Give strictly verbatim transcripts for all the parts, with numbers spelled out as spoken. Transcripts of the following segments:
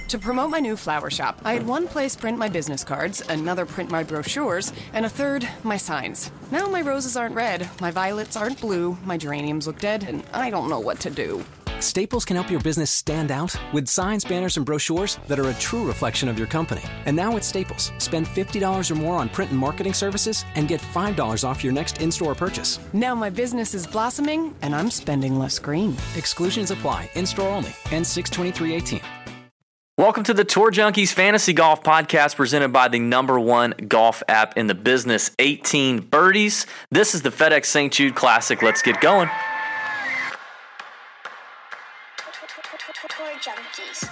To promote my new flower shop, I had one place print my business cards, another print my brochures, and a third, my signs. Now my roses aren't red, my violets aren't blue, my geraniums look dead, and I don't know what to do. Staples can help your business stand out with signs, banners, and brochures that are a true reflection of your company. And now at Staples, spend fifty dollars or more on print and marketing services and get five dollars off your next in-store purchase. Now my business is blossoming, and I'm spending less green. Exclusions apply. In-store only. Ends six twenty-three eighteen. Welcome to the Tour Junkies Fantasy Golf Podcast presented by the number one golf app in the business, eighteen Birdies. This is the FedEx Saint Jude Classic. Let's get going. Tour Junkies.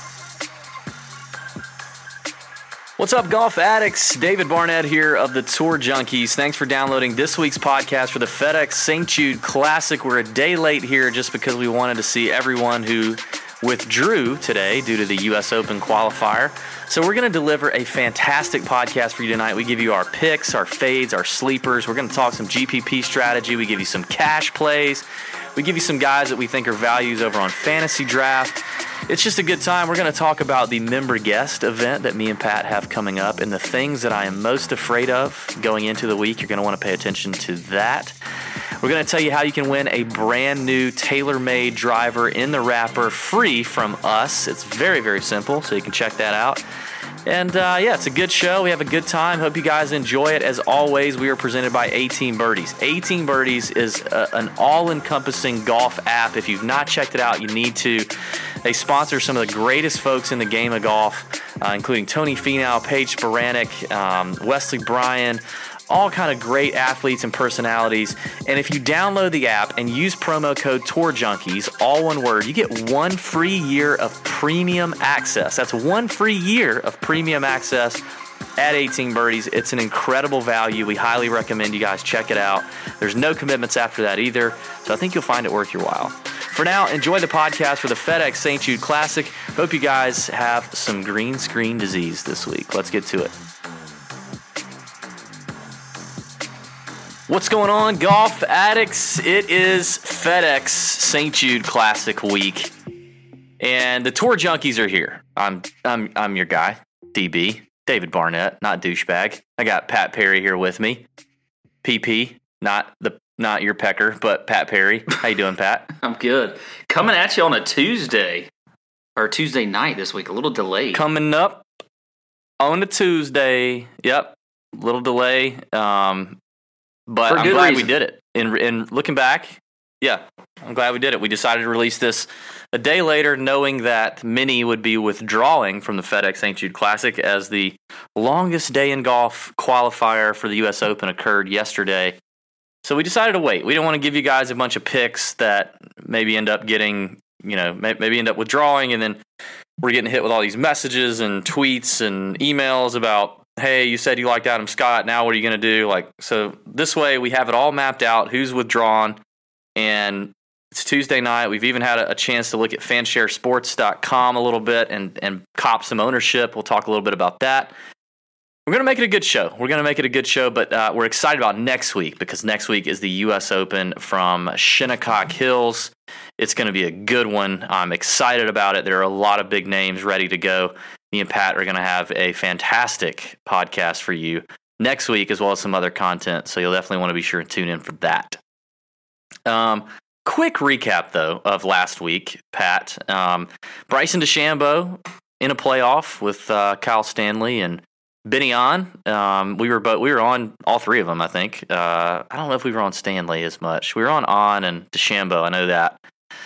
What's up, golf addicts? David Barnett here of the Tour Junkies. Thanks for downloading this week's podcast for the FedEx Saint Jude Classic. We're a day late here just because we wanted to see everyone who withdrew today due to the U S Open qualifier. So we're going to deliver a fantastic podcast for you tonight. We give you our picks, our fades, our sleepers. We're going to talk some G P P strategy. We give you some cash plays. We give you some guys that we think are values over on Fantasy Draft. It's just a good time. We're going to talk about the member guest event that me and Pat have coming up and the things that I am most afraid of going into the week. You're going to want to pay attention to that. We're going to tell you how you can win a brand new tailor-made driver in the wrapper free from us. It's very, very simple, so you can check that out. And uh, yeah, it's a good show. We have a good time. Hope you guys enjoy it. As always, we are presented by eighteen Birdies. eighteen Birdies is a, an all-encompassing golf app. If you've not checked it out, you need to. They sponsor some of the greatest folks in the game of golf, uh, including Tony Finau, Paige Spiranac, um, Wesley Bryan, all kind of great athletes and personalities. And if you download the app and use promo code Tour Junkies, all one word, you get one free year of premium access. That's one free year of premium access at eighteen Birdies. It's an incredible value. We highly recommend you guys check it out. There's no commitments after that either, so I think you'll find it worth your while. For now, enjoy the podcast for the FedEx Saint Jude Classic. Hope you guys have some green screen disease this week. Let's get to it. What's going on, golf addicts? It is FedEx Saint Jude Classic week, and the Tour Junkies are here. I'm I'm I'm your guy, D B, David Barnett, not douchebag. I got Pat Perry here with me. P P, not the not your pecker, but Pat Perry. How you doing, Pat? I'm good. Coming at you on a Tuesday or Tuesday night this week. A little delayed. Coming up on a Tuesday. Yep, little delay. Um. But For I'm good glad reason. we did it. And, and looking back, yeah, I'm glad we did it. We decided to release this a day later, knowing that many would be withdrawing from the FedEx Saint Jude Classic as the longest day in golf qualifier for the U S Open occurred yesterday. So we decided to wait. We don't want to give you guys a bunch of picks that maybe end up getting, you know, maybe end up withdrawing, and then we're getting hit with all these messages and tweets and emails about, hey, you said you liked Adam Scott. Now what are you going to do? Like, so this way we have it all mapped out, who's withdrawn, and it's Tuesday night. We've even had a, a chance to look at fanshare sports dot com a little bit and, and cop some ownership. We'll talk a little bit about that. We're going to make it a good show. We're going to make it a good show, but uh, we're excited about next week because next week is the U S Open from Shinnecock Hills. It's going to be a good one. I'm excited about it. There are a lot of big names ready to go. Me and Pat are going to have a fantastic podcast for you next week, as well as some other content. So you'll definitely want to be sure and tune in for that. Um, quick recap, though, of last week, Pat. Um, Bryson DeChambeau in a playoff with uh, Kyle Stanley and Benny On. Um, we were both, we were on all three of them, I think. Uh, I don't know if we were on Stanley as much. We were on On and DeChambeau. I know that.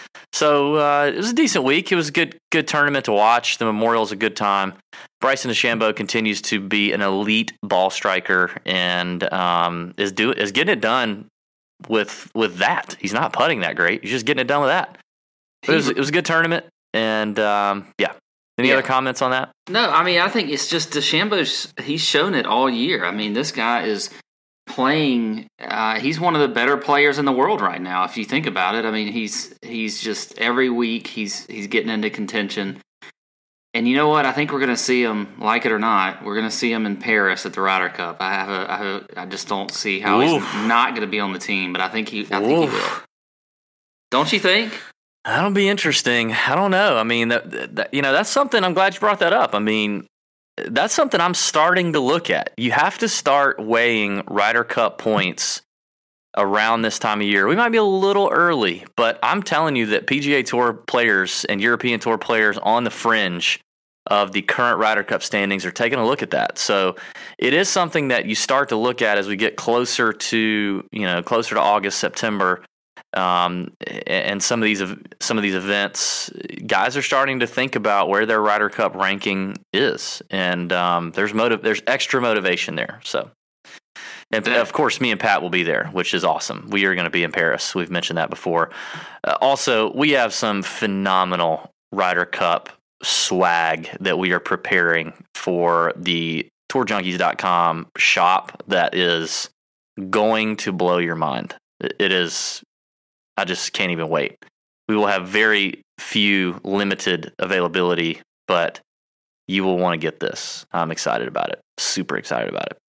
So uh, it was a decent week. It was a good good tournament to watch. The Memorial's a good time. Bryson DeChambeau continues to be an elite ball striker and um, is do is getting it done with with that. He's not putting that great. He's just getting it done with that. But it was it was a good tournament, and um, yeah. Any Yeah. other comments on that? No, I mean, I think it's just DeChambeau's, he's shown it all year. I mean, this guy is playing, uh, he's one of the better players in the world right now, if you think about it. I mean, he's he's just, every week, he's he's getting into contention. And you know what? I think we're going to see him, like it or not, we're going to see him in Paris at the Ryder Cup. I have a, I, have a, I just don't see how Oof. he's not going to be on the team, but I think he, I think he will. Don't you think? That'll be interesting. I don't know. I mean, that, that, you know, that's something. I'm glad you brought that up. I mean, that's something I'm starting to look at. You have to start weighing Ryder Cup points around this time of year. We might be a little early, but I'm telling you that P G A Tour players and European Tour players on the fringe of the current Ryder Cup standings are taking a look at that. So it is something that you start to look at as we get closer to, you know, closer to August, September. Um, and some of these some of these events, guys are starting to think about where their Ryder Cup ranking is, and um, there's motive, there's extra motivation there. So, and of course, me and Pat will be there, which is awesome. We are going to be in Paris. We've mentioned that before. Uh, also, we have some phenomenal Ryder Cup swag that we are preparing for the tour junkies dot com shop that is going to blow your mind. It is. I just can't even wait. We will have very few limited availability, but you will want to get this. I'm excited about it. Super excited about it.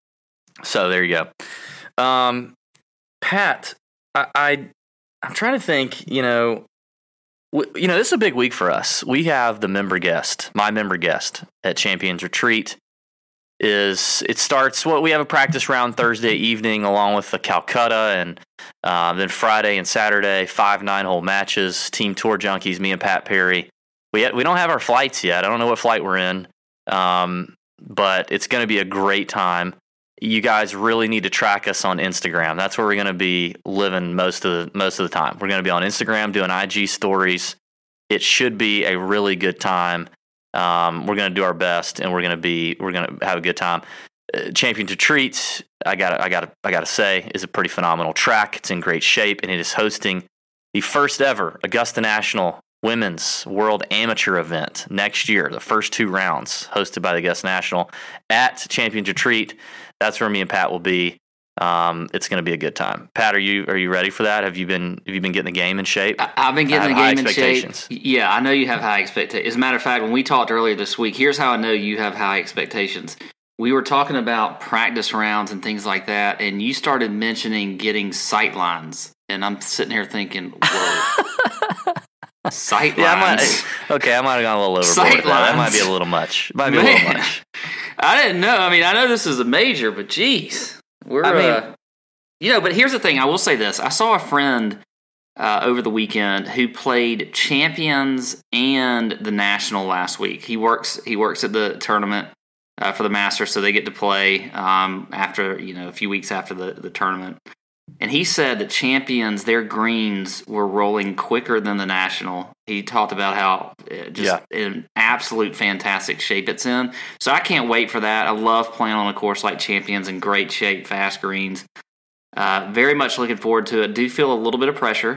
So there you go. Um, Pat, I, I I'm trying to think. You know, w- you know, this is a big week for us. We have the member guest, my member guest at Champions Retreat. Is it starts what well, we have a practice round Thursday evening along with the Calcutta, and uh, then Friday and Saturday five nine hole matches. Team Tour Junkies, me and Pat Perry. We ha- we don't have our flights yet. I don't know what flight we're in, um, but it's going to be a great time. You guys really need to track us on Instagram. That's where we're going to be living most of the most of the time. We're going to be on Instagram doing I G stories. It should be a really good time. Um, we're going to do our best, and we're going to be we're going to have a good time. Uh, Champions Retreat, I got I got I got to say, is a pretty phenomenal track. It's in great shape, and it is hosting the first ever Augusta National Women's World Amateur event next year. The first two rounds hosted by the Augusta National at Champions Retreat. That's where me and Pat will be. Um, it's going to be a good time. Pat, are you are you ready for that? Have you been Have you been getting the game in shape? I, I've been getting the game in shape. Yeah, I know you have high expectations. As a matter of fact, when we talked earlier this week, here's how I know you have high expectations. We were talking about practice rounds and things like that, and you started mentioning getting sight lines, and I'm sitting here thinking, whoa. Sight yeah, lines. I might, okay, I might have gone a little overboard. Sight with that. That might be a little much. Might be Man, a little much. I didn't know. I mean, I know this is a major, but geez. We're, I mean, uh, you know, but here's the thing. I will say this. I saw a friend uh, over the weekend who played Champions and the National last week. He works He works at the tournament uh, for the Masters, so they get to play um, after, you know, a few weeks after the, the tournament. And he said that Champions, their greens were rolling quicker than the National. He talked about how just yeah. in absolute fantastic shape it's in. So I can't wait for that. I love playing on a course like Champions in great shape, fast greens. Uh, very much looking forward to it. Do feel a little bit of pressure.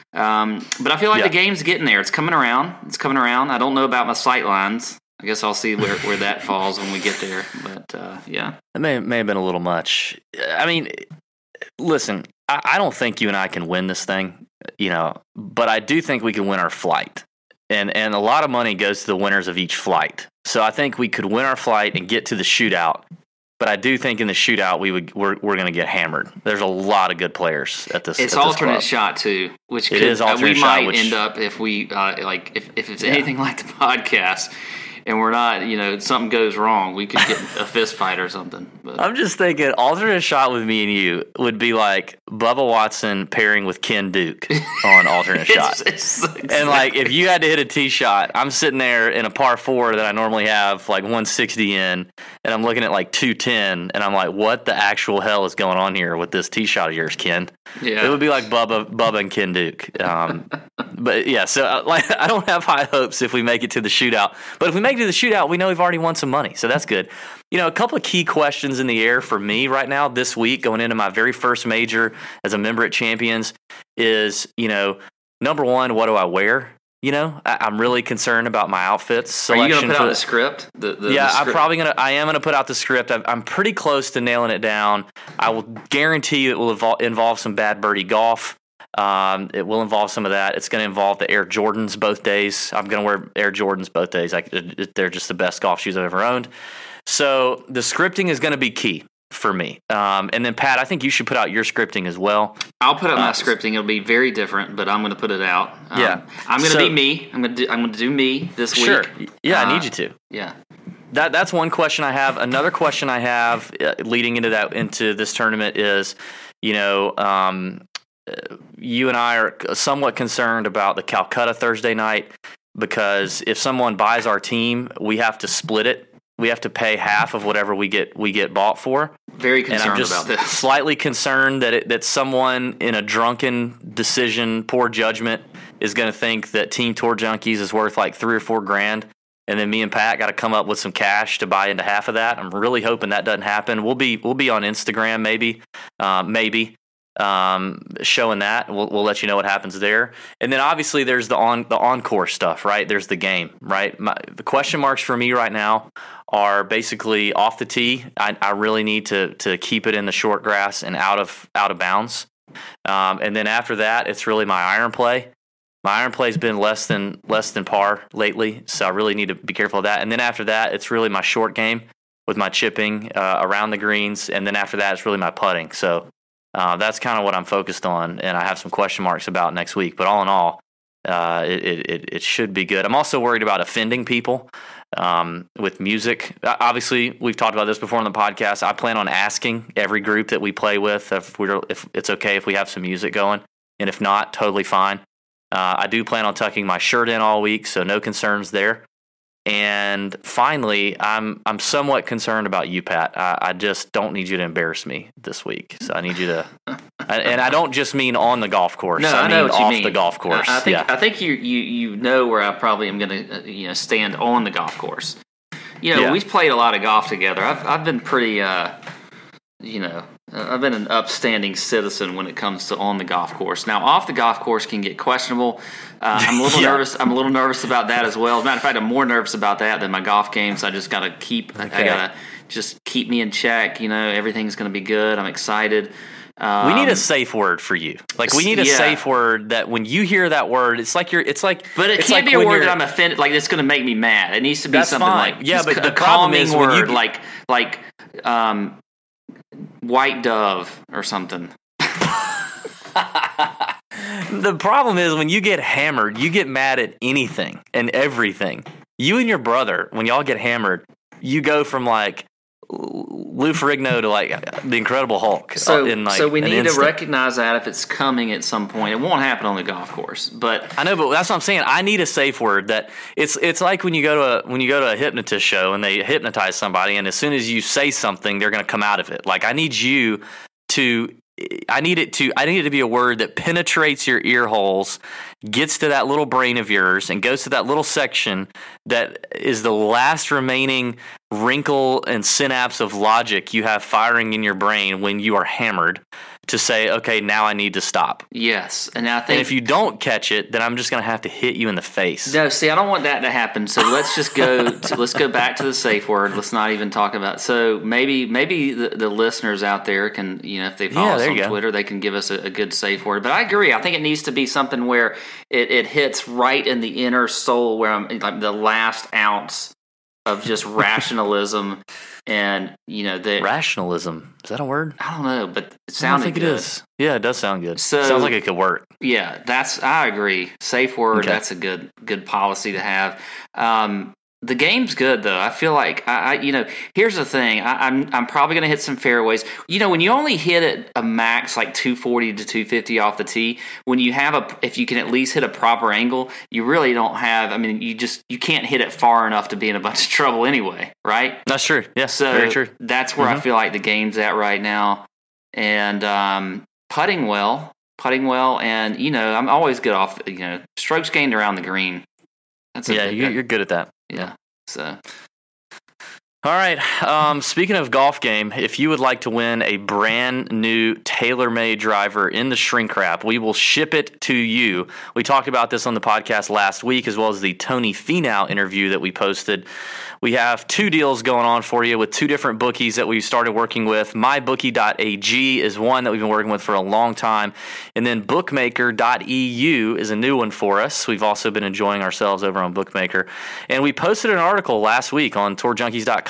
Um, but I feel like yeah. the game's getting there. It's coming around. It's coming around. I don't know about my sight lines. I guess I'll see where, where that falls when we get there. But, uh, yeah. It may, may have been a little much. I mean... Listen, I, I don't think you and I can win this thing, you know, but I do think we can win our flight. And and a lot of money goes to the winners of each flight. So I think we could win our flight and get to the shootout. But I do think in the shootout we would we're we're going to get hammered. There's a lot of good players at this. It's at this alternate club. shot too, which it could, is alternate uh, we shot, might which, end up if we uh, like if if it's yeah. anything like the podcast. And we're not, you know, something goes wrong, we could get a fist fight or something. But. I'm just thinking, alternate shot with me and you would be like Bubba Watson pairing with Ken Duke on alternate shot. It's, it's and like, if you had to hit a tee shot, I'm sitting there in a par four that I normally have like one sixty in, and I'm looking at like two ten, and I'm like, what the actual hell is going on here with this tee shot of yours, Ken? Yeah. It would be like Bubba, Bubba and Ken Duke. Um, but yeah, so uh, like, I don't have high hopes if we make it to the shootout. But if we make it to the shootout, we know we've already won some money, so that's good. You know, a couple of key questions in the air for me right now this week, going into my very first major as a member at Champions, is, you know, number one, what do I wear? You know, I, I'm really concerned about my outfits selection. Are you going to put for out the, the script? The, the, yeah, the script? I'm probably going to. I am going to put out the script. I've, I'm pretty close to nailing it down. I will guarantee you it will evol- involve some bad birdie golf. Um, it will involve some of that. It's going to involve the Air Jordans both days. I'm going to wear Air Jordans both days. I, they're just the best golf shoes I've ever owned. So the scripting is going to be key. for me. Um, and then Pat, I think you should put out your scripting as well. I'll put up my Uh, scripting. It'll be very different, but I'm going to put it out. Um, Yeah. I'm going to So- be me. I'm going to do, I'm going to do me this week. Sure. Yeah, I Uh, need you to. Yeah. That that's one question I have. Another question I have uh, leading into that into this tournament is, you know, um, uh, you and I are somewhat concerned about the Calcutta Thursday night, because if someone buys our team, we have to split it. We have to pay half of whatever we get we get bought for. Very And concerned I'm just about this. slightly concerned that it, that someone in a drunken decision, poor judgment, is going to think that Team Tour Junkies is worth like three or four grand, and then me and Pat got to come up with some cash to buy into half of that. I'm really hoping that doesn't happen. We'll be we'll be on Instagram maybe, uh, maybe um, showing that. We'll we'll let you know what happens there. And then obviously there's the on the encore stuff, right? There's the game, right? My, the question marks for me right now are basically off the tee. I, I really need to to keep it in the short grass and out of out of bounds. Um, and then after that, it's really my iron play. My iron play's been less than less than par lately, so I really need to be careful of that. And then after that, it's really my short game with my chipping uh, around the greens, and then after that, it's really my putting. So uh, that's kind of what I'm focused on, and I have some question marks about next week. But all in all, uh, it, it it should be good. I'm also worried about offending people um, with music. Obviously, we've talked about this before on the podcast. I plan on asking every group that we play with if we're if it's okay if we have some music going, and if not, totally fine. Uh, I do plan on tucking my shirt in all week, so no concerns there. And finally, I'm I'm somewhat concerned about you, Pat. I, I just don't need you to embarrass me this week. So I need you to, and I don't just mean on the golf course. No, I, I know mean what you off mean. the golf course. I, I think yeah. I think you, you you know where I probably am going to uh, you know stand on the golf course. You know, Yeah. we've played a lot of golf together. I've I've been pretty uh, you know, I've been an upstanding citizen when it comes to on the golf course. Now, off the golf course can get questionable. Uh, I'm a little Yeah. nervous. I'm a little nervous about that as well. As a matter of fact, I'm more nervous about that than my golf games. I just got to keep. I Okay. got to just keep me in check. You know, everything's going to be good. I'm excited. Um, we need a safe word for you. Like we need a yeah. safe word that when you hear that word, it's like you're. It's like. But it it's can't like be a when word you're- that I'm offended. Like it's going to make me mad. It needs to be That's something fine. like Yeah, just but a the problem calming is when you word, get- like like um, white dove or something. The problem is when you get hammered, you get mad at anything and everything. You and your brother, when y'all get hammered, you go from like Lou Ferrigno to like the Incredible Hulk. So, in like so we an need to instant. recognize that if it's coming at some point. It won't happen on the golf course, but I know, but that's what I'm saying. I need a safe word that it's it's like when you go to a, when you go to a hypnotist show and they hypnotize somebody, and as soon as you say something, they're going to come out of it. Like I need you to. I need it to I need it to be a word that penetrates your ear holes, gets to that little brain of yours, and goes to that little section that is the last remaining wrinkle and synapse of logic you have firing in your brain when you are hammered to say, okay, now I need to stop. yes, and I think And if you don't catch it, then I'm just going to have to hit you in the face. no, see, I don't want that to happen. So let's just go. To, let's go back to the safe word. Let's not even talk about. So maybe, maybe the, the listeners out there can, you know, if they follow Yeah, us there on you go. Twitter, they can give us a, a good safe word. But I agree. I think it needs to be something where it, it hits right in the inner soul, where I'm like the last ounce of just rationalism, and you know the Rationalism. Is that a word? I don't know, but it I don't sounded think good. it is. Yeah, it does sound good. So- Sounds like it could work. Yeah, that's I agree. Safe word. Okay. That's a good good policy to have. Um, the game's good though. I feel like I, I you know. Here's the thing. I, I'm I'm probably going to hit some fairways. You know, when you only hit it a max like two forty to two fifty off the tee, when you have a if you can at least hit a proper angle, you really don't have. I mean, you just you can't hit it far enough to be in a bunch of trouble anyway, right? That's true. Yes, So very true. that's where I Mhm. feel like the game's at right now. And um, putting well, putting well, and you know I'm always good off. You know, strokes gained around the green. That's a Yeah, good, you, you're good at that. yeah. So All right. Um, speaking of golf game, if you would like to win a brand new tailor-made driver in the shrink wrap, we will ship it to you. We talked about this on the podcast last week, as well as the Tony Finau interview that we posted. We have two deals going on for you with two different bookies that we've started working with. my bookie dot a g is one that we've been working with for a long time. And then bookmaker dot e u is a new one for us. We've also been enjoying ourselves over on Bookmaker. And we posted an article last week on tour junkies dot com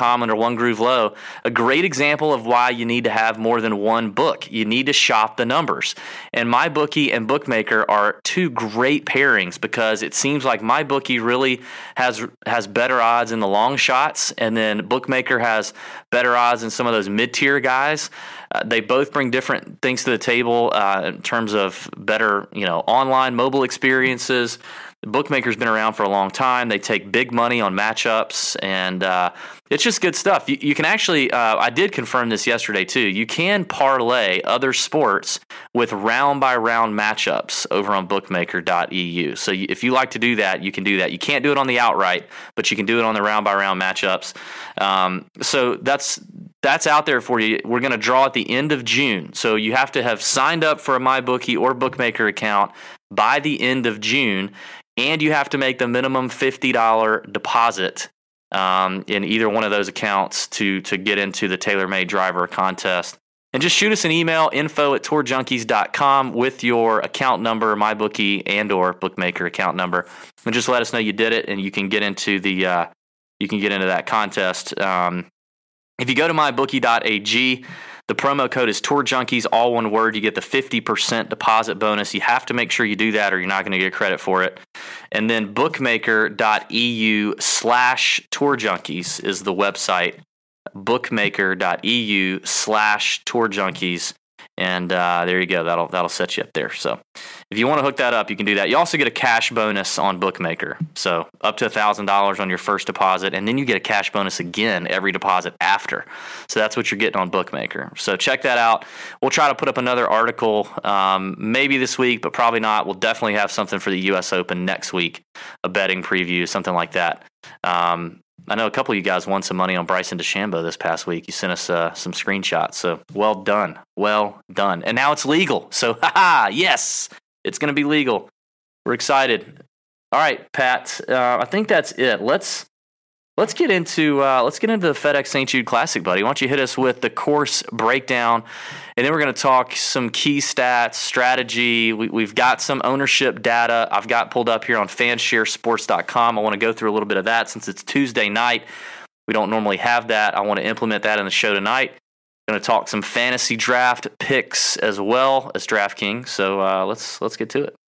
com under One Groove Low, a great example of why you need to have more than one book. You need to shop the numbers. And MyBookie and Bookmaker are two great pairings because it seems like MyBookie really has has better odds in the long shots, and then Bookmaker has better odds than some of those mid-tier guys. Uh, they both bring different things to the table uh, in terms of better, you know, online mobile experiences. The Bookmaker's been around for a long time. They take big money on matchups, and uh, it's just good stuff. You, you can actually, uh, I did confirm this yesterday too, you can parlay other sports with round-by-round matchups over on bookmaker dot e u. So you, if you like to do that, you can do that. You can't do it on the outright, but you can do it on the round-by-round matchups. Um, so that's that's out there for you. We're going to draw at the end of June. So you have to have signed up for a MyBookie or Bookmaker account by the end of June. And you have to make the minimum fifty dollars deposit um, in either one of those accounts to to get into the TaylorMade Driver contest. And just shoot us an email, info at tour junkies dot com with your account number, MyBookie and or Bookmaker account number, and just let us know you did it, and you can get into the uh, you can get into that contest. Um, if you go to my bookie dot a g, the promo code is Tour Junkies, all one word. You get the fifty percent deposit bonus. You have to make sure you do that or you're not going to get credit for it. And then bookmaker dot e u slash Tour Junkies is the website. bookmaker dot e u slash Tour Junkies. And uh, there you go. That'll that'll set you up there. So if you want to hook that up, you can do that. You also get a cash bonus on Bookmaker. So up to one thousand dollars on your first deposit, and then you get a cash bonus again every deposit after. So that's what you're getting on Bookmaker. So check that out. We'll try to put up another article um, maybe this week, but probably not. We'll definitely have something for the U S Open next week, a betting preview, something like that. Um, I know a couple of you guys won some money on Bryson DeChambeau this past week. You sent us uh, some screenshots, so well done. Well done. And now it's legal. So, haha, yes, it's going to be legal. We're excited. All right, Pat, uh, I think that's it. Let's let's get into uh, let's get into the FedEx Saint Jude Classic, buddy. Why don't you hit us with the course breakdown, and then we're going to talk some key stats, strategy. We, we've got some ownership data I've got pulled up here on fanshare sports dot com. I want to go through a little bit of that since it's Tuesday night. We don't normally have that. I want to implement that in the show tonight. Going to talk some fantasy draft picks as well as DraftKings. So uh, let's let's get to it.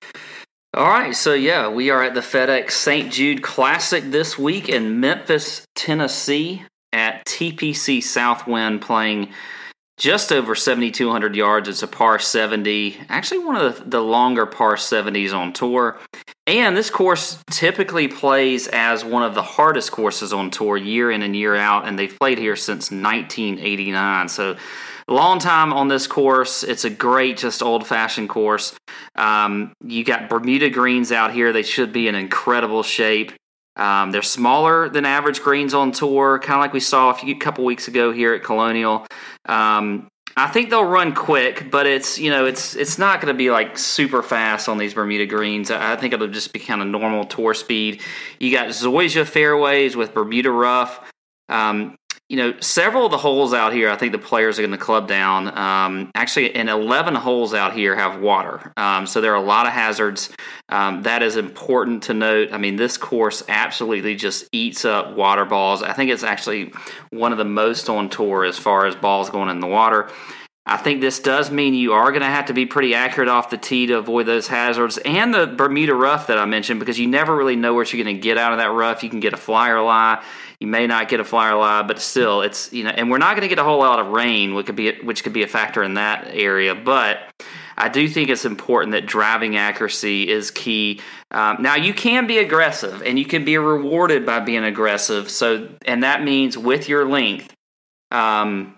All right, so yeah, we are at the FedEx Saint Jude Classic this week in Memphis, Tennessee at T P C Southwind, playing just over seventy-two hundred yards. It's a par seventy, actually one of the, the longer par seventies on tour. And this course typically plays as one of the hardest courses on tour year in and year out, and they've played here since nineteen eighty-nine. So long time on this course. It's a great, just old-fashioned course. Um, you got Bermuda greens out here. They should be in incredible shape. Um, they're smaller than average greens on tour, kind of like we saw a few couple weeks ago here at Colonial. Um, I think they'll run quick, but it's you know it's it's not going to be like super fast on these Bermuda greens. I think it'll just be kind of normal tour speed. You got Zoysia fairways with Bermuda rough. Um, You know, several of the holes out here, I think the players are going to club down. Um, actually, and eleven holes out here have water. Um, so there are a lot of hazards. Um, that is important to note. I mean, this course absolutely just eats up water balls. I think it's actually one of the most on tour as far as balls going in the water. I think this does mean you are going to have to be pretty accurate off the tee to avoid those hazards, and the Bermuda rough that I mentioned, because you never really know what you're going to get out of that rough. You can get a flyer lie. You may not get a flyer lie, but still, it's you know, and we're not going to get a whole lot of rain, which could be which could be a factor in that area. But I do think it's important that driving accuracy is key. Um, now, you can be aggressive, and you can be rewarded by being aggressive. So, and that means with your length. Um,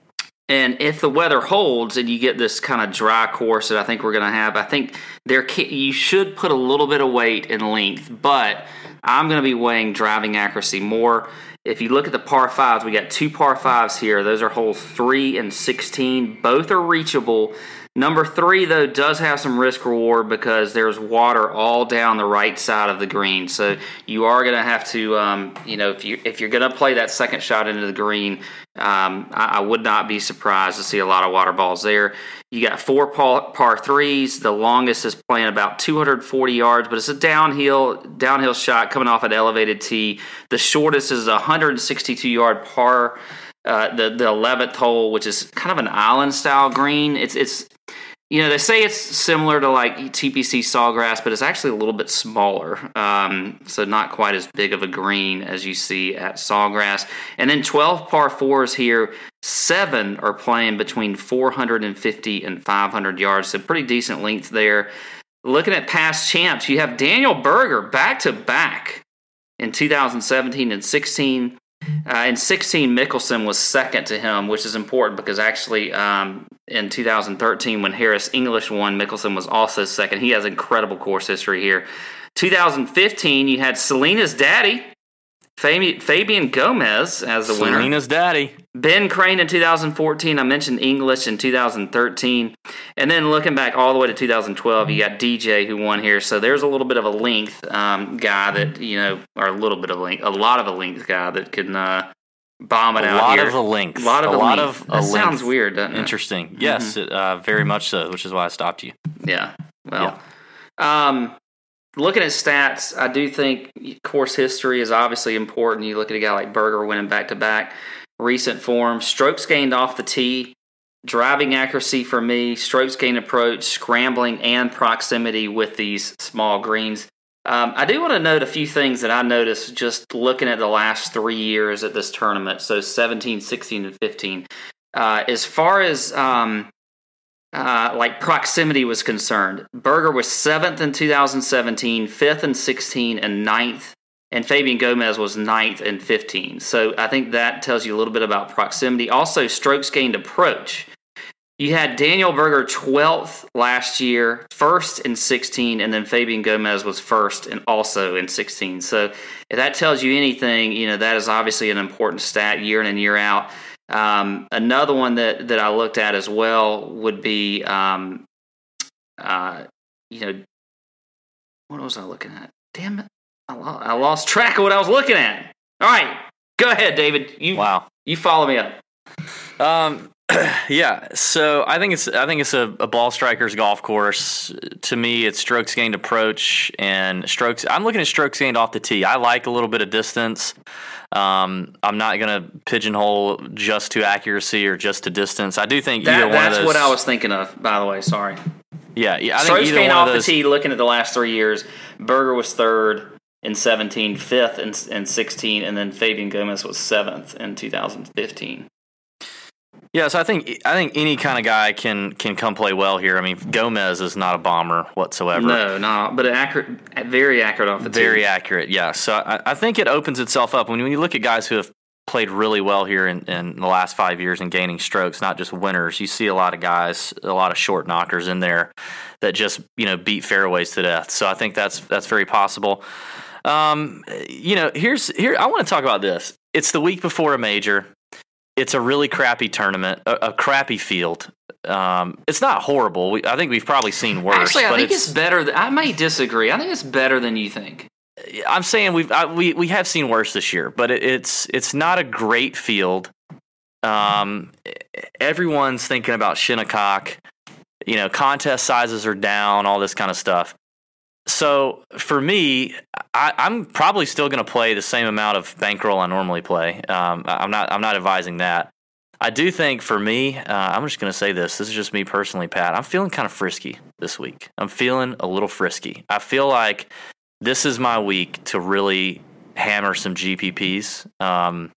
And if the weather holds and you get this kind of dry course that I think we're going to have, I think there can, you should put a little bit of weight in length, but I'm going to be weighing driving accuracy more. If you look at the par fives, we got two par fives here. Those are holes three and sixteen. Both are reachable. Number three, though, does have some risk reward because there's water all down the right side of the green. So you are going to have to, um, you know, if you if you're going to play that second shot into the green, um, I, I would not be surprised to see a lot of water balls there. You got four par, par threes. The longest is playing about two hundred forty yards, but it's a downhill downhill shot coming off an elevated tee. The shortest is one hundred sixty-two yard par, uh, the the eleventh hole, which is kind of an island style green. It's it's you know, they say it's similar to like T P C Sawgrass, but it's actually a little bit smaller. Um, so not quite as big of a green as you see at Sawgrass. And then twelve par fours here. Seven are playing between four hundred fifty and five hundred yards. So pretty decent length there. Looking at past champs, you have Daniel Berger back to back in two thousand seventeen and sixteen. Uh, in sixteen, Mickelson was second to him, which is important because actually um, in two thousand thirteen, when Harris English won, Mickelson was also second. He has incredible course history here. two thousand fifteen, you had Selena's daddy, Fabian Gomez, as the winner. Selena's daddy. Ben Crane in two thousand fourteen. I mentioned English in two thousand thirteen. And then looking back all the way to two thousand twelve, you got D J who won here. So there's a little bit of a length um, guy that, you know, or a little bit of a length, a lot of a length guy that can uh, bomb it a out lot here. Of a length. A lot of a, a lot length. of That a sounds length. weird, doesn't it? Interesting. Yes, Mm-hmm. it, uh, very much so, which is why I stopped you. Yeah. Well, yeah. Um, looking at stats, I do think course history is obviously important. You look at a guy like Berger winning back-to-back, recent form, strokes gained off the tee, driving accuracy for me, strokes gained approach, scrambling, and proximity with these small greens. Um, I do want to note a few things that I noticed just looking at the last three years at this tournament, so seventeen, sixteen, and fifteen. Uh, as far as um, uh, like proximity was concerned, Berger was seventh in two thousand seventeen, fifth in sixteen, and ninth. And Fabian Gomez was ninth and fifteen. So I think that tells you a little bit about proximity. Also, strokes gained approach. You had Daniel Berger twelfth last year, first in sixteen, and then Fabian Gomez was first and also in sixteen. So if that tells you anything, you know, that is obviously an important stat year in and year out. Um, another one that, that I looked at as well would be, um, uh, you know, what was I looking at? Damn it. I lost track of what I was looking at. All right, go ahead, David. You wow, you follow me up. Um, yeah. So I think it's I think it's a, a ball striker's golf course. To me, it's strokes gained approach and strokes. I'm looking at strokes gained off the tee. I like a little bit of distance. Um, I'm not going to pigeonhole just to accuracy or just to distance. I do think that, either one of those. That's what I was thinking of. By the way, sorry. Yeah, yeah. I strokes think either gained one off of those, the tee. Looking at the last three years, Berger was third in seventeen, fifth in, in sixteen, and then Fabian Gomez was seventh in two thousand fifteen. Yeah, so I think I think any kind of guy can can come play well here. I mean, Gomez is not a bomber whatsoever. No, no, but accurate, very accurate off the tee. Very accurate, yeah. So I, I think it opens itself up when you look at guys who have played really well here in, in the last five years and gaining strokes, not just winners. You see a lot of guys, a lot of short knockers in there that just, you know, beat fairways to death. So I think that's that's very possible. Um, you know, here's here I want to talk about this. It's the week before a major. It's a really crappy tournament, a, a crappy field. Um, it's not horrible. We, I think we've probably seen worse. Actually, I but think it's, it's better. Th- I may disagree. I think it's better than you think. I'm saying we've I, we we have seen worse this year, but it, it's it's not a great field. Um, everyone's thinking about Shinnecock. You know, contest sizes are down, all this kind of stuff. So for me, I, I'm probably still going to play the same amount of bankroll I normally play. Um, I'm not. I'm not advising that. I do think for me, uh, I'm just going to say this. This is just me personally, Pat. I'm feeling kind of frisky this week. I'm feeling a little frisky. I feel like this is my week to really hammer some G P Ps um,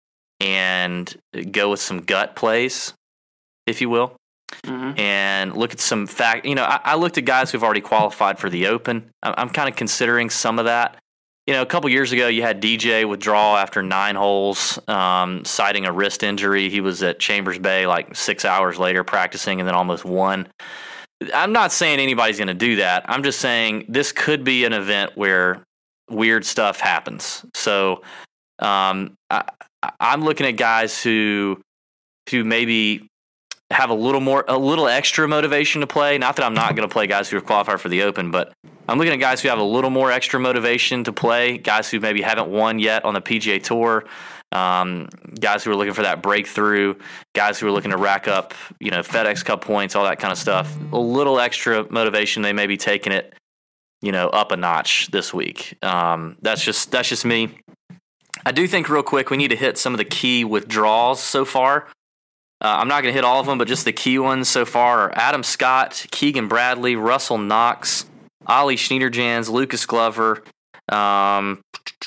and go with some gut plays, if you will. Mm-hmm. And look at some fact. You know, I, I looked at guys who've already qualified for the Open. I'm, I'm kind of considering some of that. You know, a couple years ago, you had D J withdraw after nine holes, um, citing a wrist injury. He was at Chambers Bay like six hours later practicing and then almost won. I'm not saying anybody's going to do that. I'm just saying this could be an event where weird stuff happens. So um, I, I'm looking at guys who who maybe have a little more, a little extra motivation to play. Not that I'm not going to play guys who have qualified for the Open, but I'm looking at guys who have a little more extra motivation to play, guys who maybe haven't won yet on the P G A Tour, um, guys who are looking for that breakthrough, guys who are looking to rack up, you know, FedEx Cup points, all that kind of stuff. A little extra motivation, they may be taking it, you know, up a notch this week. Um, that's just that's just me. I do think real quick we need to hit some of the key withdrawals so far. Uh, I'm not going to hit all of them, but just the key ones so far are Adam Scott, Keegan Bradley, Russell Knox, Ollie Schneiderjans, Lucas Glover. Um,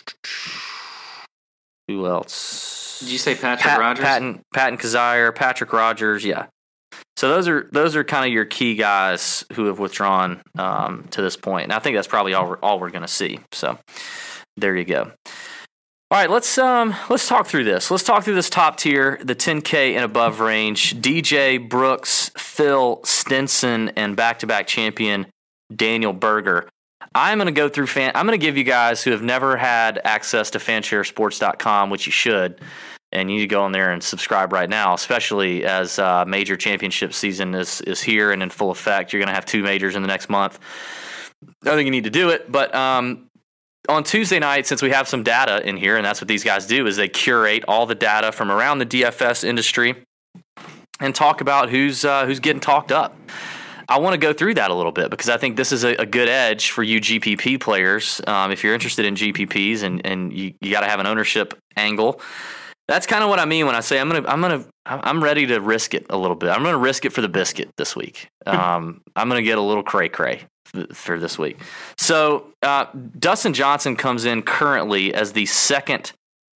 who else? Did you say Patrick Pat, Rogers? Patton, Patton Kazire, Patrick Rogers, yeah. So those are those are kind of your key guys who have withdrawn um, to this point, and I think that's probably all we're, all we're going to see. So there you go. All right, let's um let's talk through this. Let's talk through this top tier, the ten K and above range. D J, Brooks, Phil, Stenson, and back-to-back champion Daniel Berger. I'm going to go through fan. I'm going to give you guys who have never had access to fanshare sports dot com, which you should, and you need to go on there and subscribe right now, especially as uh, major championship season is is here and in full effect. You're going to have two majors in the next month. I think you need to do it, but um. On Tuesday night, since we have some data in here, and that's what these guys do, is they curate all the data from around the D F S industry and talk about who's uh, who's getting talked up. I want to go through that a little bit because I think this is a, a good edge for you G P P players. Um, if you're interested in G P Ps and, and you, you got to have an ownership angle, that's kind of what I mean when I say I'm gonna I'm gonna I'm ready to risk it a little bit. I'm gonna risk it for the biscuit this week. Um, I'm gonna get a little cray cray for this week. So uh, Dustin Johnson comes in currently as the second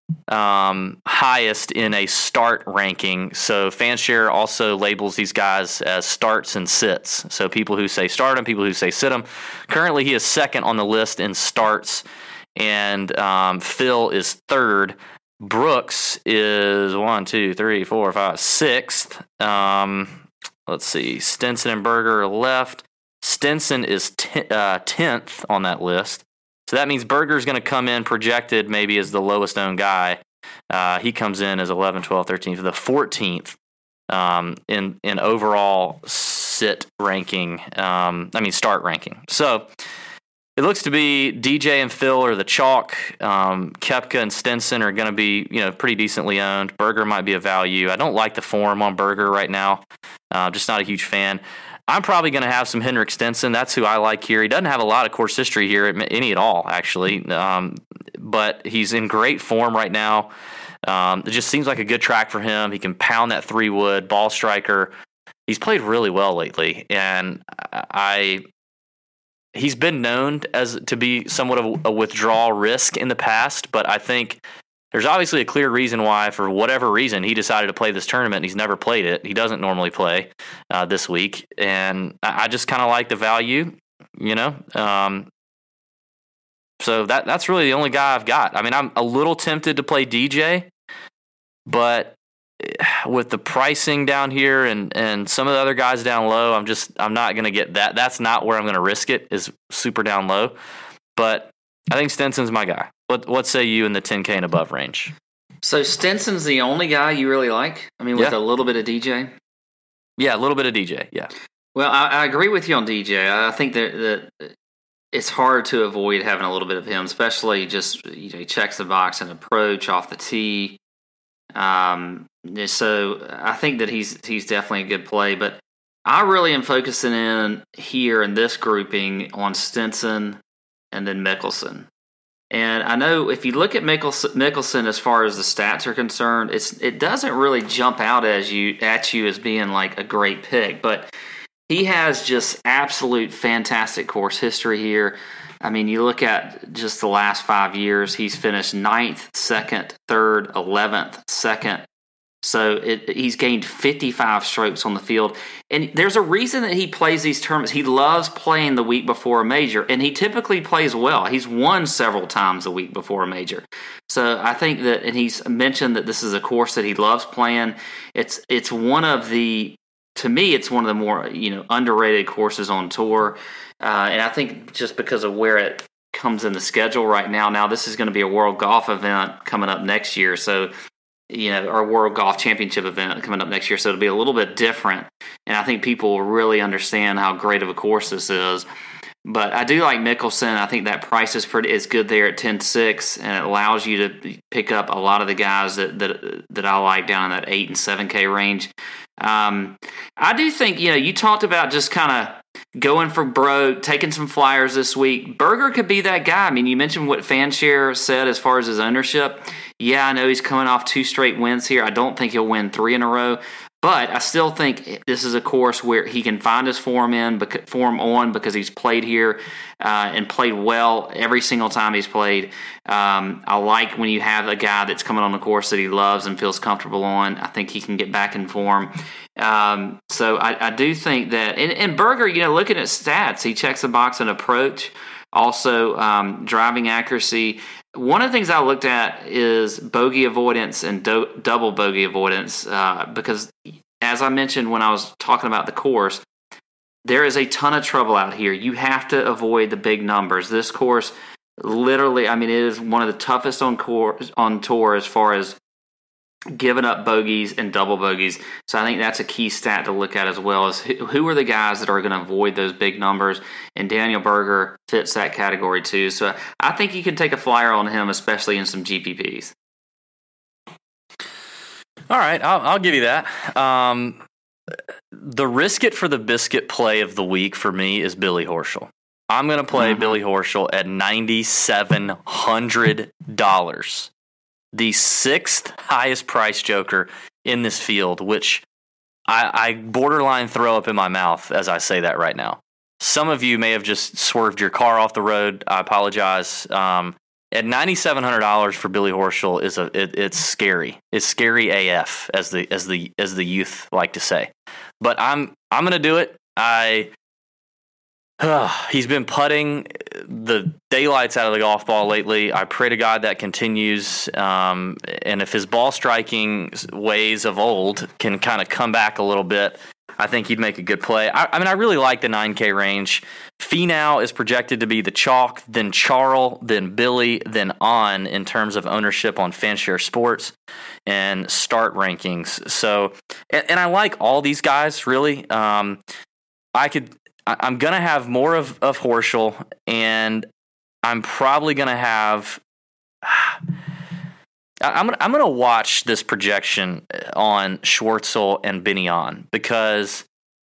um, highest in a start ranking. So Fanshare also labels these guys as starts and sits. So people who say start them, people who say sit them. Currently he is second on the list in starts, and um, Phil is third. Brooks is one, two, three, four, five, sixth. Um, let's see. Stenson and Berger are left. Stenson is t- uh, tenth on that list. So that means Berger's going to come in projected maybe as the lowest owned guy. Uh, he comes in as eleven, twelve, thirteenth, the fourteenth um, in, in overall sit ranking. Um, I mean, start ranking. So it looks to be D J and Phil are the chalk. Um, Koepka and Stenson are going to be, you know, pretty decently owned. Berger might be a value. I don't like the form on Berger right now. Uh, just not a huge fan. I'm probably going to have some Henrik Stenson. That's who I like here. He doesn't have a lot of course history here, any at all, actually. Um, but he's in great form right now. Um, it just seems like a good track for him. He can pound that three wood, ball striker. He's played really well lately, and I. He's been known as to be somewhat of a withdrawal risk in the past, but I think there's obviously a clear reason why, for whatever reason, he decided to play this tournament. He's never played it. He doesn't normally play uh, this week, and I just kind of like the value, you know. Um, so that that's really the only guy I've got. I mean, I'm a little tempted to play D J, but with the pricing down here and, and some of the other guys down low, I'm just I'm not going to get that. That's not where I'm going to risk it, is super down low. But I think Stenson's my guy. What what say you in the ten K and above range? So Stenson's the only guy you really like? I mean, with yeah. a little bit of D J? Yeah, a little bit of D J, yeah. Well, I, I agree with you on D J. I think that, that it's hard to avoid having a little bit of him, especially just, you know, he checks the box and approach off the tee. Um, so I think that he's he's definitely a good play, but I really am focusing in here in this grouping on Stenson and then Mickelson. And I know if you look at Mickelson, Mickelson as far as the stats are concerned, it's it doesn't really jump out as you at you as being like a great pick, but he has just absolute fantastic course history here. I mean, you look at just the last five years, he's finished ninth, second, third, eleventh, second. So it, he's gained fifty-five strokes on the field. And there's a reason that he plays these tournaments. He loves playing the week before a major, and he typically plays well. He's won several times the week before a major. So I think that, and he's mentioned that this is a course that he loves playing. It's it's one of the, to me, it's one of the more, you know, underrated courses on tour. Uh, and I think just because of where it comes in the schedule right now, now this is going to be a World Golf event coming up next year. So, you know, our World Golf Championship event coming up next year. So it'll be a little bit different. And I think people will really understand how great of a course this is. But I do like Mickelson. I think that price is pretty is good there at ten six, and it allows you to pick up a lot of the guys that that, that I like down in that eight and seven K range. Um, I do think, you know, you talked about just kind of going for broke, taking some flyers this week. Berger could be that guy. I mean, you mentioned what Fanshare said as far as his ownership. Yeah, I know he's coming off two straight wins here. I don't think he'll win three in a row. But I still think this is a course where he can find his form in, form on, because he's played here uh, and played well every single time he's played. Um, I like when you have a guy that's coming on the course that he loves and feels comfortable on. I think he can get back in form. Um, so I, I do think that, and, and Berger, you know, looking at stats, he checks the box on approach, also um, driving accuracy. One of the things I looked at is bogey avoidance and do- double bogey avoidance uh, because, as I mentioned when I was talking about the course, there is a ton of trouble out here. You have to avoid the big numbers. This course, literally, I mean, it is one of the toughest on course, on tour as far as giving up bogeys and double bogeys. So I think that's a key stat to look at as well, is who, who are the guys that are going to avoid those big numbers, and Daniel Berger fits that category too. So I think you can take a flyer on him, especially in some G P Ps. All right, I'll, I'll give you that. Um, the risk it for the biscuit play of the week for me is Billy Horschel. I'm going to play mm-hmm. Billy Horschel at nine thousand seven hundred dollars. The sixth highest price joker in this field, which I, I borderline throw up in my mouth as I say that right now. Some of you may have just swerved your car off the road. I apologize. Um, at nine thousand seven hundred dollars for Billy Horschel is a it, it's scary. It's scary A F, as the as the as the youth like to say. But I'm I'm gonna do it. I. Uh, he's been putting the daylights out of the golf ball lately. I pray to God that continues. Um, and if his ball striking ways of old can kind of come back a little bit, I think he'd make a good play. I, I mean, I really like the nine K range. Finau is projected to be the chalk, then Charles, then Billy, then On in terms of ownership on Fanshare Sports and start rankings. So, and, and I like all these guys, really. Um, I could... I'm going to have more of, of Horschel, and I'm probably going to have I'm gonna, I'm going to watch this projection on Schwartzel and Binion, because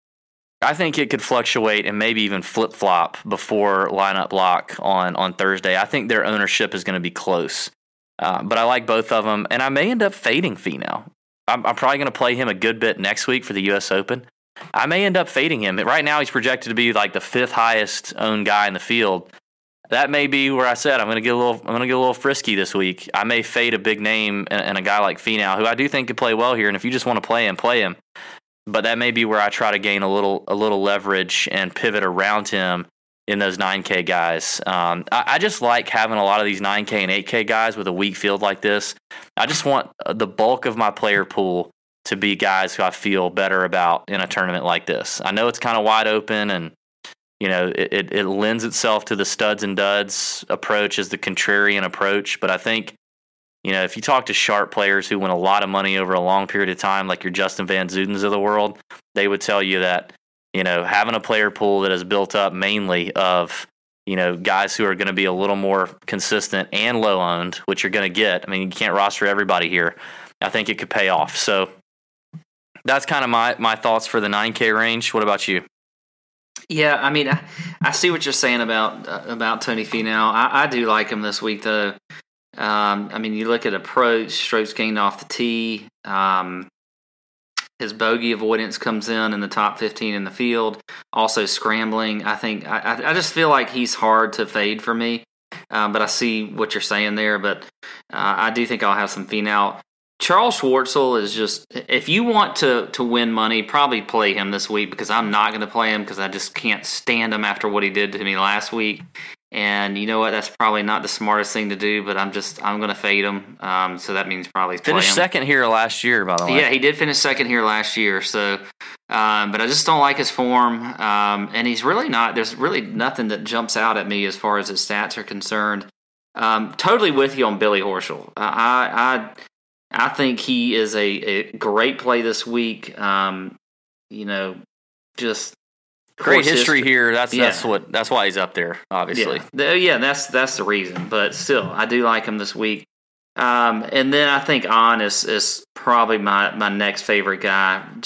I think it could fluctuate and maybe even flip-flop before lineup lock on, on Thursday. I think their ownership is going to be close, uh, but I like both of them, and I may end up fading Finau. I'm, I'm probably going to play him a good bit next week for the U S Open. I may end up fading him. Right now, he's projected to be like the fifth highest owned guy in the field. That may be where I said I'm going to get a little. I'm going to get a little frisky this week. I may fade a big name and, and a guy like Finau, who I do think could play well here. And if you just want to play him, play him. But that may be where I try to gain a little a little leverage and pivot around him in those nine K guys. Um, I, I just like having a lot of these nine K and eight K guys with a weak field like this. I just want the bulk of my player pool to be guys who I feel better about in a tournament like this. I know it's kind of wide open, and you know it, it, it lends itself to the studs and duds approach as the contrarian approach. But I think, you know, if you talk to sharp players who win a lot of money over a long period of time, like your Justin Van Zudens of the world, they would tell you that, you know, having a player pool that is built up mainly of, you know, guys who are going to be a little more consistent and low owned, which you're going to get. I mean, you can't roster everybody here. I think it could pay off. So that's kind of my, my thoughts for the nine K range. What about you? Yeah, I mean, I, I see what you're saying about uh, about Tony Finau. I, I do like him this week, though. Um, I mean, you look at approach, strokes gained off the tee. Um, his bogey avoidance comes in in the top fifteen in the field. Also scrambling. I think I, I just feel like he's hard to fade for me. Um, but I see what you're saying there. But uh, I do think I'll have some Finau. Charles Schwartzel is just, if you want to, to win money, probably play him this week, because I'm not going to play him because I just can't stand him after what he did to me last week. And you know what? That's probably not the smartest thing to do, but I'm just, I'm going to fade him. Um, so that means probably play him. Finished second here last year, by the way. Yeah, he did finish second here last year. So, um, but I just don't like his form. Um, and he's really not, there's really nothing that jumps out at me as far as his stats are concerned. Um, totally with you on Billy Horschel. I, I, I think he is a, a great play this week. Um, you know, just great history, history here. That's yeah. that's what that's why he's up there, obviously. Yeah. yeah, that's that's the reason. But still, I do like him this week. Um, and then I think On is is probably my, my next favorite guy. Just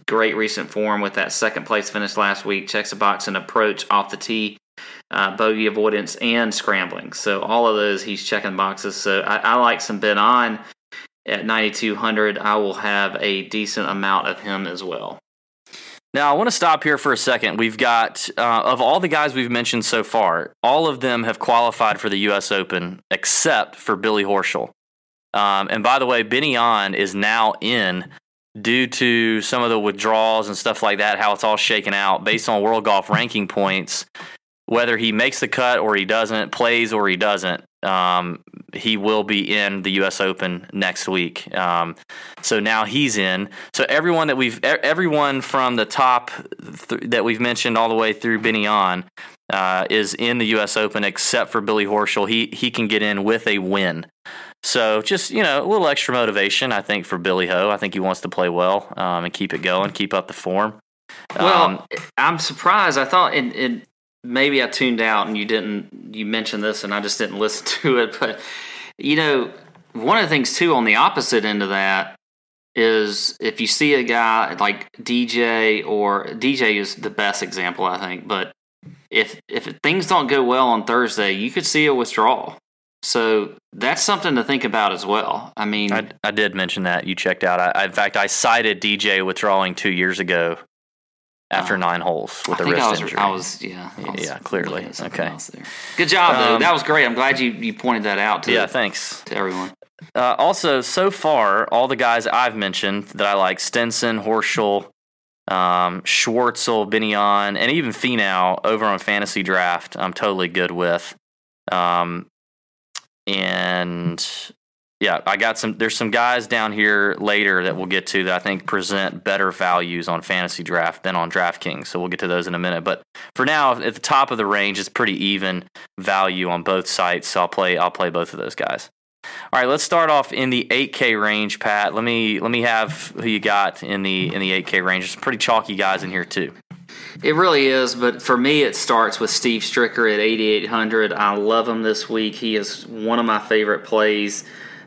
great recent form with that second place finish last week. Checks the box and approach off the tee, uh, bogey avoidance, and scrambling. So all of those, he's checking boxes. So I, I like some Ben on at ninety-two hundred. I will have a decent amount of him as well. Now, I want to stop here for a second. We've got, uh, of all the guys we've mentioned so far, all of them have qualified for the U S Open except for Billy Horschel. Um, and by the way, Benny On is now in due to some of the withdrawals and stuff like that, how it's all shaken out based on World Golf ranking points. Whether he makes the cut or he doesn't, plays or he doesn't, um, he will be in the U S Open next week. Um, so now he's in. So everyone that we've, everyone from the top th- that we've mentioned all the way through Benny On uh, is in the U S Open except for Billy Horschel. He he can get in with a win. So just, you know, a little extra motivation, I think, for Billy Ho. I think he wants to play well um, and keep it going, keep up the form. Well, Um, I'm surprised. I thought in, in maybe I tuned out and you didn't. You mentioned this and I just didn't listen to it. But you know, one of the things too on the opposite end of that is if you see a guy like D J, or D J is the best example, I think. But if if things don't go well on Thursday, you could see a withdrawal. So that's something to think about as well. I mean, I, I did mention that you checked out. I, in fact, I cited D J withdrawing two years ago after uh, nine holes with I a think wrist I was, injury. I was, yeah, I was, yeah, clearly. yeah, okay. Good job, though. Um, that was great. I'm glad you, you pointed that out to yeah, thanks to everyone. Uh, also, so far, all the guys I've mentioned that I like: Stenson, Horschel, um, Schwartzel, Benny On, and even Finau over on Fantasy Draft. I'm totally good with. Um, and yeah, I got some. There's some guys down here later that we'll get to that I think present better values on Fantasy Draft than on DraftKings. So we'll get to those in a minute. But for now, at the top of the range, it's pretty even value on both sites. So I'll play. I'll play both of those guys. All right, let's start off in the eight K range, Pat. Let me let me have who you got in the in the eight K range. There's some pretty chalky guys in here too. It really is, but for me, it starts with Steve Stricker at eighty-eight hundred. I love him this week. He is one of my favorite plays.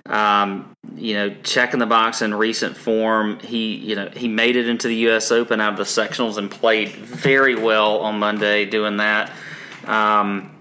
Um, you know, checking the box in recent form. He, you know, he made it into the U S Open out of the sectionals and played very well on Monday doing that. Um,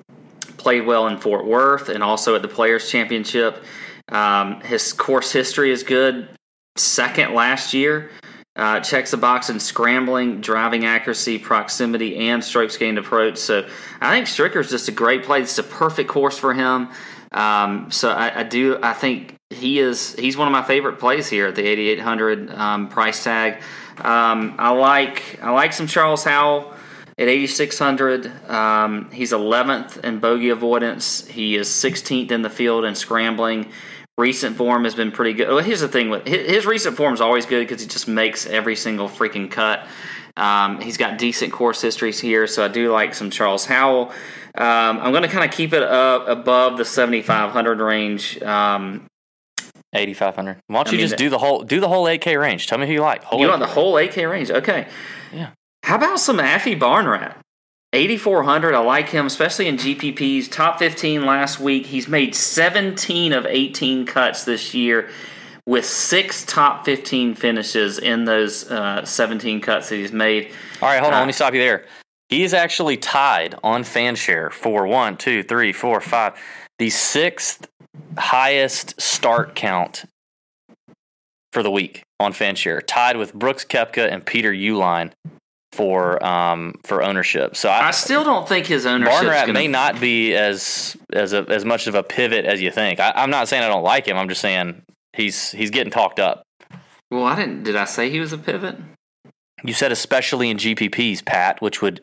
played well in Fort Worth and also at the Players Championship. Um, his course history is good. Second last year. Uh, checks the box in scrambling, driving accuracy, proximity, and strokes gained approach. So I think Stricker's just a great play. It's a perfect course for him. Um, so I, I do. I think he is. He's one of my favorite plays here at the eighty-eight hundred um, price tag. Um, I like. I like some Charles Howell at eighty-six hundred. Um, he's eleventh in bogey avoidance. He is sixteenth in the field in scrambling. Recent form has been pretty good. Well, here's the thing with his, his recent form is always good because he just makes every single freaking cut. Um, he's got decent course histories here, so I do like some Charles Howell. Um, I'm going to kind of keep it up above the seventy-five hundred range. Um, eighty-five hundred. Why don't I you mean, just do the whole do the whole eight K range? Tell me who you like. Whole you want the range. whole eight K range? Okay. Yeah. How about some Affy Barnrat? eighty-four hundred. I like him, especially in G P Ps. Top fifteen last week. He's made seventeen of eighteen cuts this year with six top fifteen finishes in those uh, seventeen cuts that he's made. All right, hold on. Uh, Let me stop you there. He is actually tied on FanShare for one, two, three, four, five, the sixth highest start count for the week on FanShare, tied with Brooks Koepka and Peter Uihlein for um, for ownership. So I, I still don't think his ownership Barnrat gonna... may not be as as a, as much of a pivot as you think. I, I'm not saying I don't like him. I'm just saying he's he's getting talked up. Well, I didn't. Did I say he was a pivot? You said especially in G P Ps, Pat, which would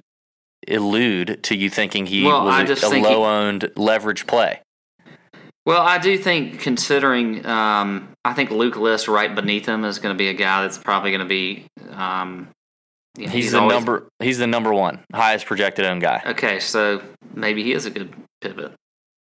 allude to you thinking he well, was I a, just a think he- low-owned leverage play. Well, I do think, considering, um, I think Luke List right beneath him is going to be a guy that's probably going to be. Um, you know, He's, he's the always, number. He's the number one highest projected owned guy. Okay, so maybe he is a good pivot.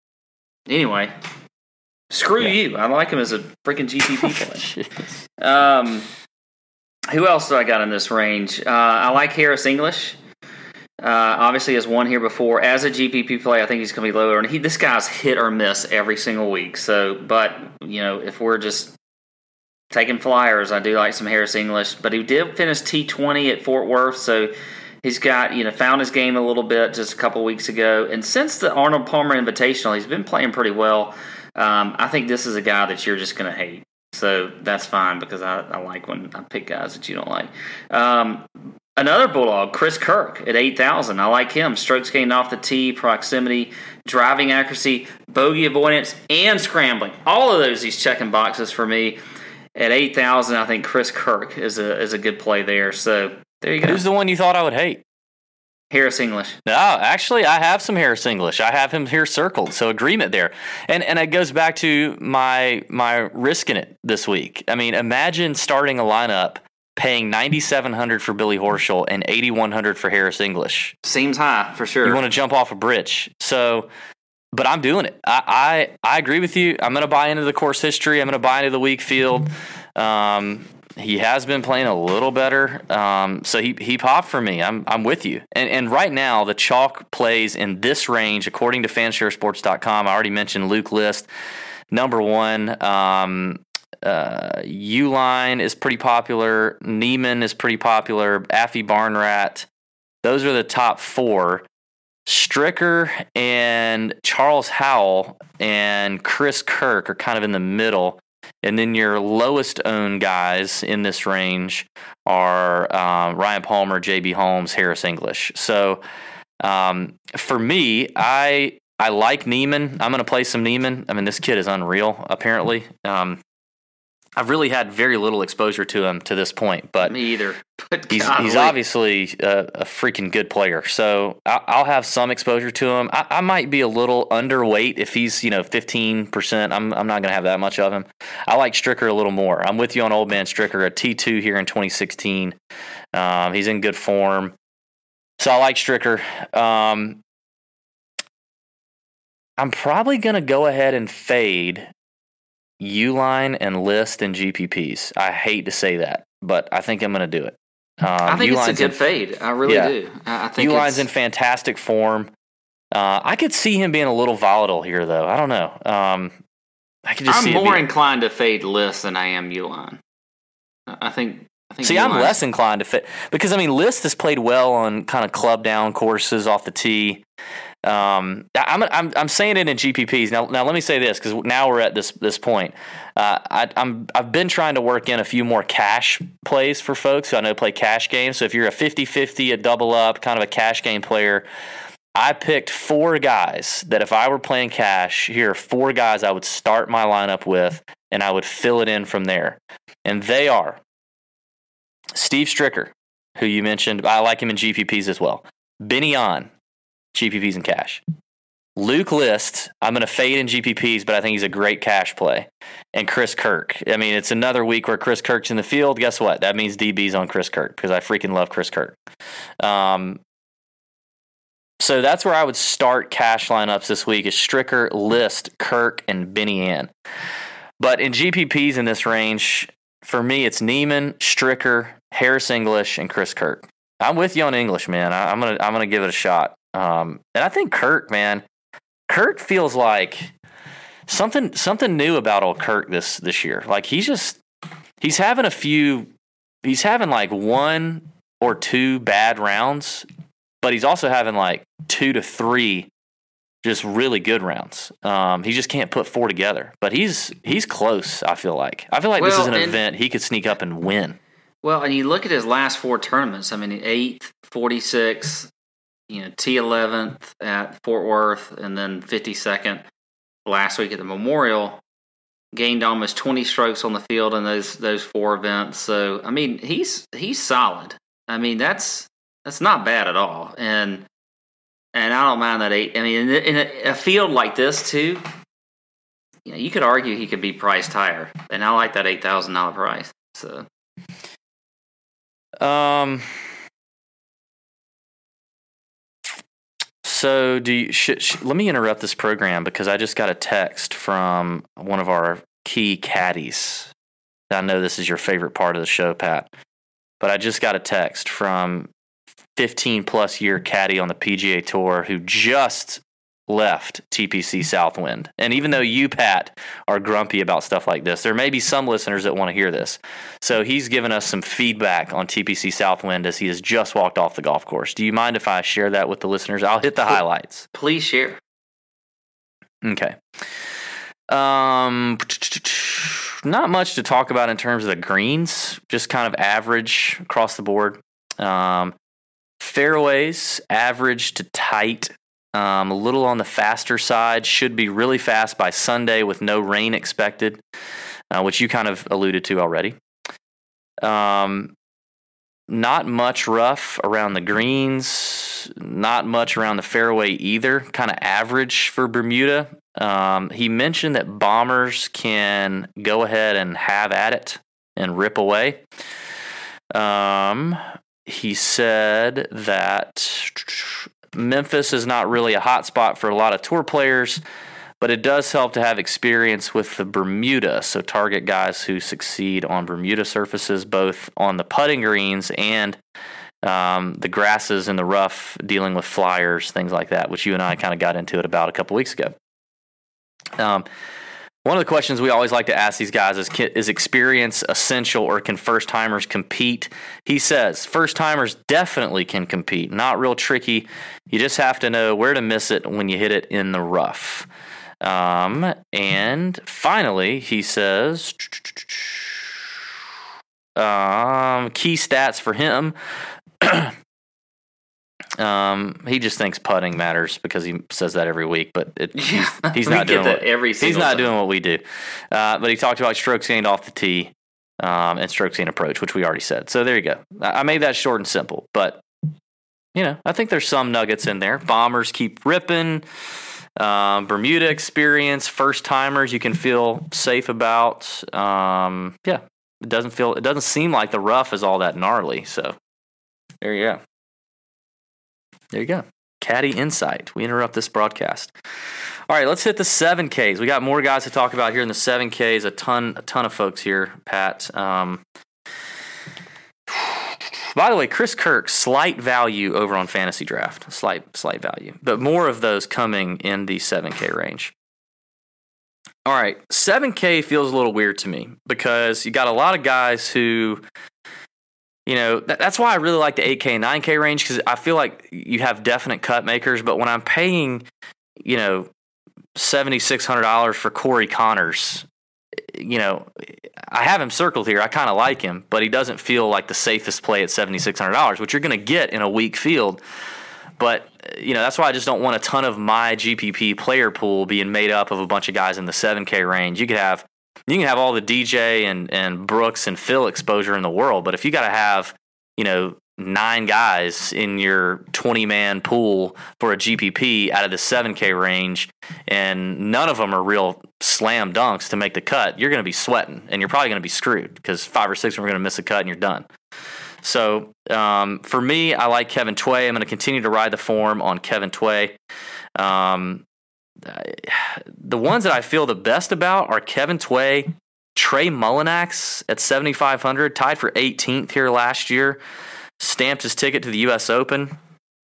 Anyway, screw Yeah. you. I like him as a freaking G P P play. um, who else do I got in this range? Uh, I like Harris English. Uh, obviously, has won here before. As a G P P play, I think he's going to be lower. And he, this guy's hit or miss every single week. So, but you know, if we're just taking flyers. I do like some Harris English, but he did finish T twenty at Fort Worth, so he's got, you know, found his game a little bit just a couple weeks ago. And since the Arnold Palmer Invitational, he's been playing pretty well. Um, I think this is a guy that you're just going to hate. So that's fine because I, I like when I pick guys that you don't like. Um, another Bulldog, Chris Kirk at eight thousand. I like him. Strokes gained off the tee, proximity, driving accuracy, bogey avoidance, and scrambling. All of those he's checking boxes for me. At eight thousand, I think Chris Kirk is a is a good play there. So there you go. Who's the one you thought I would hate? Harris English. No, actually, I have some Harris English. I have him here circled, so agreement there. And and it goes back to my my risking it this week. I mean, imagine starting a lineup paying ninety-seven hundred dollars for Billy Horschel and eighty-one hundred dollars for Harris English. Seems high, for sure. You want to jump off a bridge. So, but I'm doing it. I, I, I agree with you. I'm going to buy into the course history. I'm going to buy into the weak field. Um, he has been playing a little better. Um, so he, he popped for me. I'm I'm with you. And and right now, the chalk plays in this range, according to fanshare sports dot com. I already mentioned Luke List, number one. Um, uh, Uline is pretty popular. Neiman is pretty popular. Affy Barnrat. Those are the top four. Stricker and Charles Howell and Chris Kirk are kind of in the middle. And then your lowest owned guys in this range are uh, Ryan Palmer, J B Holmes, Harris English. So um, for me, I I like Neiman. I'm going to play some Neiman. I mean, this kid is unreal, apparently. Um, I've really had very little exposure to him to this point, but me either. But he's he's obviously a, a freaking good player. So I, I'll have some exposure to him. I, I might be a little underweight if he's you know fifteen percent. I'm I'm not going to have that much of him. I like Stricker a little more. I'm with you on Old Man Stricker, a T two here in twenty sixteen. Um, he's in good form, so I like Stricker. Um, I'm probably going to go ahead and fade Uline and List and G P Ps. I hate to say that, but I think I'm going to do it. Um, I think Uline's it's a good in, fade. I really yeah. do. I think Uline's in fantastic form. Uh, I could see him being a little volatile here, though. I don't know. Um, I could just I'm see more it be, inclined to fade List than I am Uline. I think. I think see, Uline's, I'm less inclined to fit because I mean, List has played well on kind of club down courses off the tee. Um, I'm I'm I'm saying it in G P Ps now. Now let me say this because now we're at this this point. Uh, I, I'm I've been trying to work in a few more cash plays for folks who I know play cash games. So if you're a fifty-fifty, a double up, kind of a cash game player, I picked four guys that if I were playing cash, here are four guys I would start my lineup with, and I would fill it in from there. And they are Steve Stricker, who you mentioned. I like him in G P Ps as well. Benny On. G P Ps and cash. Luke List, I'm going to fade in G P Ps, but I think he's a great cash play. And Chris Kirk. I mean, it's another week where Chris Kirk's in the field. Guess what? That means D B's on Chris Kirk because I freaking love Chris Kirk. Um, so that's where I would start cash lineups this week is Stricker, List, Kirk, and Benny Ann. But in G P Ps in this range, for me, it's Neiman, Stricker, Harris English, and Chris Kirk. I'm with you on English, man. I, I'm gonna I'm gonna give it a shot. Um, and I think Kirk, man, Kirk feels like something something new about old Kirk this this year. Like he's just he's having a few, he's having like one or two bad rounds, but he's also having like two to three just really good rounds. Um, he just can't put four together, but he's he's close. I feel like I feel like well, this is an event he could sneak up and win. Well, and you look at his last four tournaments. I mean, eighth, forty-six. You know, T eleventh at Fort Worth, and then fifty-second last week at the Memorial. Gained almost twenty strokes on the field in those those four events. So, I mean, he's he's solid. I mean, that's that's not bad at all. And and I don't mind that eight. I mean, in, in a, a field like this too, you know, you could argue he could be priced higher. And I like that eight thousand dollar price. So, um. So do you, sh- sh- let me interrupt this program because I just got a text from one of our key caddies. I know this is your favorite part of the show, Pat, but I just got a text from fifteen plus year caddy on the P G A Tour who just left T P C Southwind. And even though you, Pat, are grumpy about stuff like this, there may be some listeners that want to hear this. So he's given us some feedback on T P C Southwind as he has just walked off the golf course. Do you mind if I share that with the listeners? I'll hit the highlights. Please share. Okay. Um, not much to talk about in terms of the greens, just kind of average across the board. Um, fairways, average to tight. Um, a little on the faster side, should be really fast by Sunday with no rain expected, uh, which you kind of alluded to already. Um, not much rough around the greens, not much around the fairway either, kind of average for Bermuda. Um, he mentioned that bombers can go ahead and have at it and rip away. Um, he said that Memphis is not really a hot spot for a lot of tour players, but it does help to have experience with the Bermuda, so target guys who succeed on Bermuda surfaces, both on the putting greens and um, the grasses in the rough, dealing with flyers, things like that, which you and I kind of got into it about a couple weeks ago. Um, one of the questions we always like to ask these guys is, is experience essential, or can first-timers compete? He says first-timers definitely can compete. Not real tricky. You just have to know where to miss it when you hit it in the rough. Um, and finally, he says um, key stats for him. Um, he just thinks putting matters because he says that every week, but it, he's, he's not doing that what, every he's not time. doing what we do. Uh, but he talked about strokes gained off the tee, um, and strokes gained approach, which we already said. So there you go. I, I made that short and simple, but you know, I think there's some nuggets in there. Bombers keep ripping. Um, Bermuda experience, first timers you can feel safe about. Um, yeah, it doesn't feel, it doesn't seem like the rough is all that gnarly. So there you go. There you go. Caddy insight. We interrupt this broadcast. All right, let's hit the seven Ks. We got more guys to talk about here in the seven Ks. A ton, a ton of folks here, Pat. Um, by the way, Chris Kirk, slight value over on Fantasy Draft. Slight, slight value. But more of those coming in the seven K range. All right, seven K feels a little weird to me because you got a lot of guys who... You know, that's why I really like the eight K and nine K range, because I feel like you have definite cut makers. But when I'm paying, you know, seven thousand six hundred dollars for Corey Connors, you know, I have him circled here. I kind of like him, but he doesn't feel like the safest play at seven thousand six hundred dollars, which you're going to get in a weak field. But, you know, that's why I just don't want a ton of my G P P player pool being made up of a bunch of guys in the seven K range. You could have You can have all the D J and, and Brooks and Phil exposure in the world, but if you got to have, you know, nine guys in your twenty-man pool for a G P P out of the seven K range, and none of them are real slam dunks to make the cut, you're going to be sweating, and you're probably going to be screwed because five or six of them are going to miss a cut, and you're done. So um, for me, I like Kevin Tway. I'm going to continue to ride the form on Kevin Tway. Um, The ones that I feel the best about are Kevin Tway, Trey Mullinax at seventy-five hundred, tied for eighteenth here last year, stamped his ticket to the U S Open.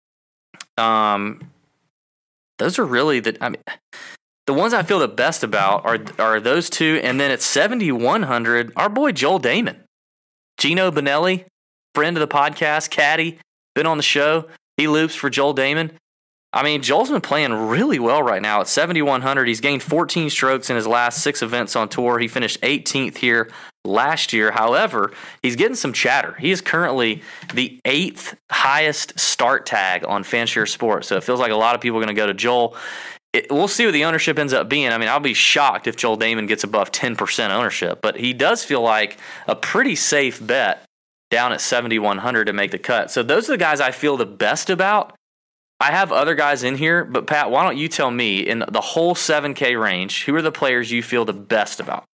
Um, those are really the. I mean, the ones I feel the best about are are those two, and then at seventy-one hundred, our boy Joel Damon, Gino Bonelli, friend of the podcast, caddy, been on the show. He loops for Joel Damon. I mean, Joel's been playing really well right now at seventy-one hundred. He's gained fourteen strokes in his last six events on tour. He finished eighteenth here last year. However, he's getting some chatter. He is currently the eighth highest start tag on Fanshare Sports. So it feels like a lot of people are going to go to Joel. It, we'll see what the ownership ends up being. I mean, I'll be shocked if Joel Damon gets above ten percent ownership. But he does feel like a pretty safe bet down at seventy-one hundred to make the cut. So those are the guys I feel the best about. I have other guys in here, but Pat, why don't you tell me, in the whole seven K range, who are the players you feel the best about?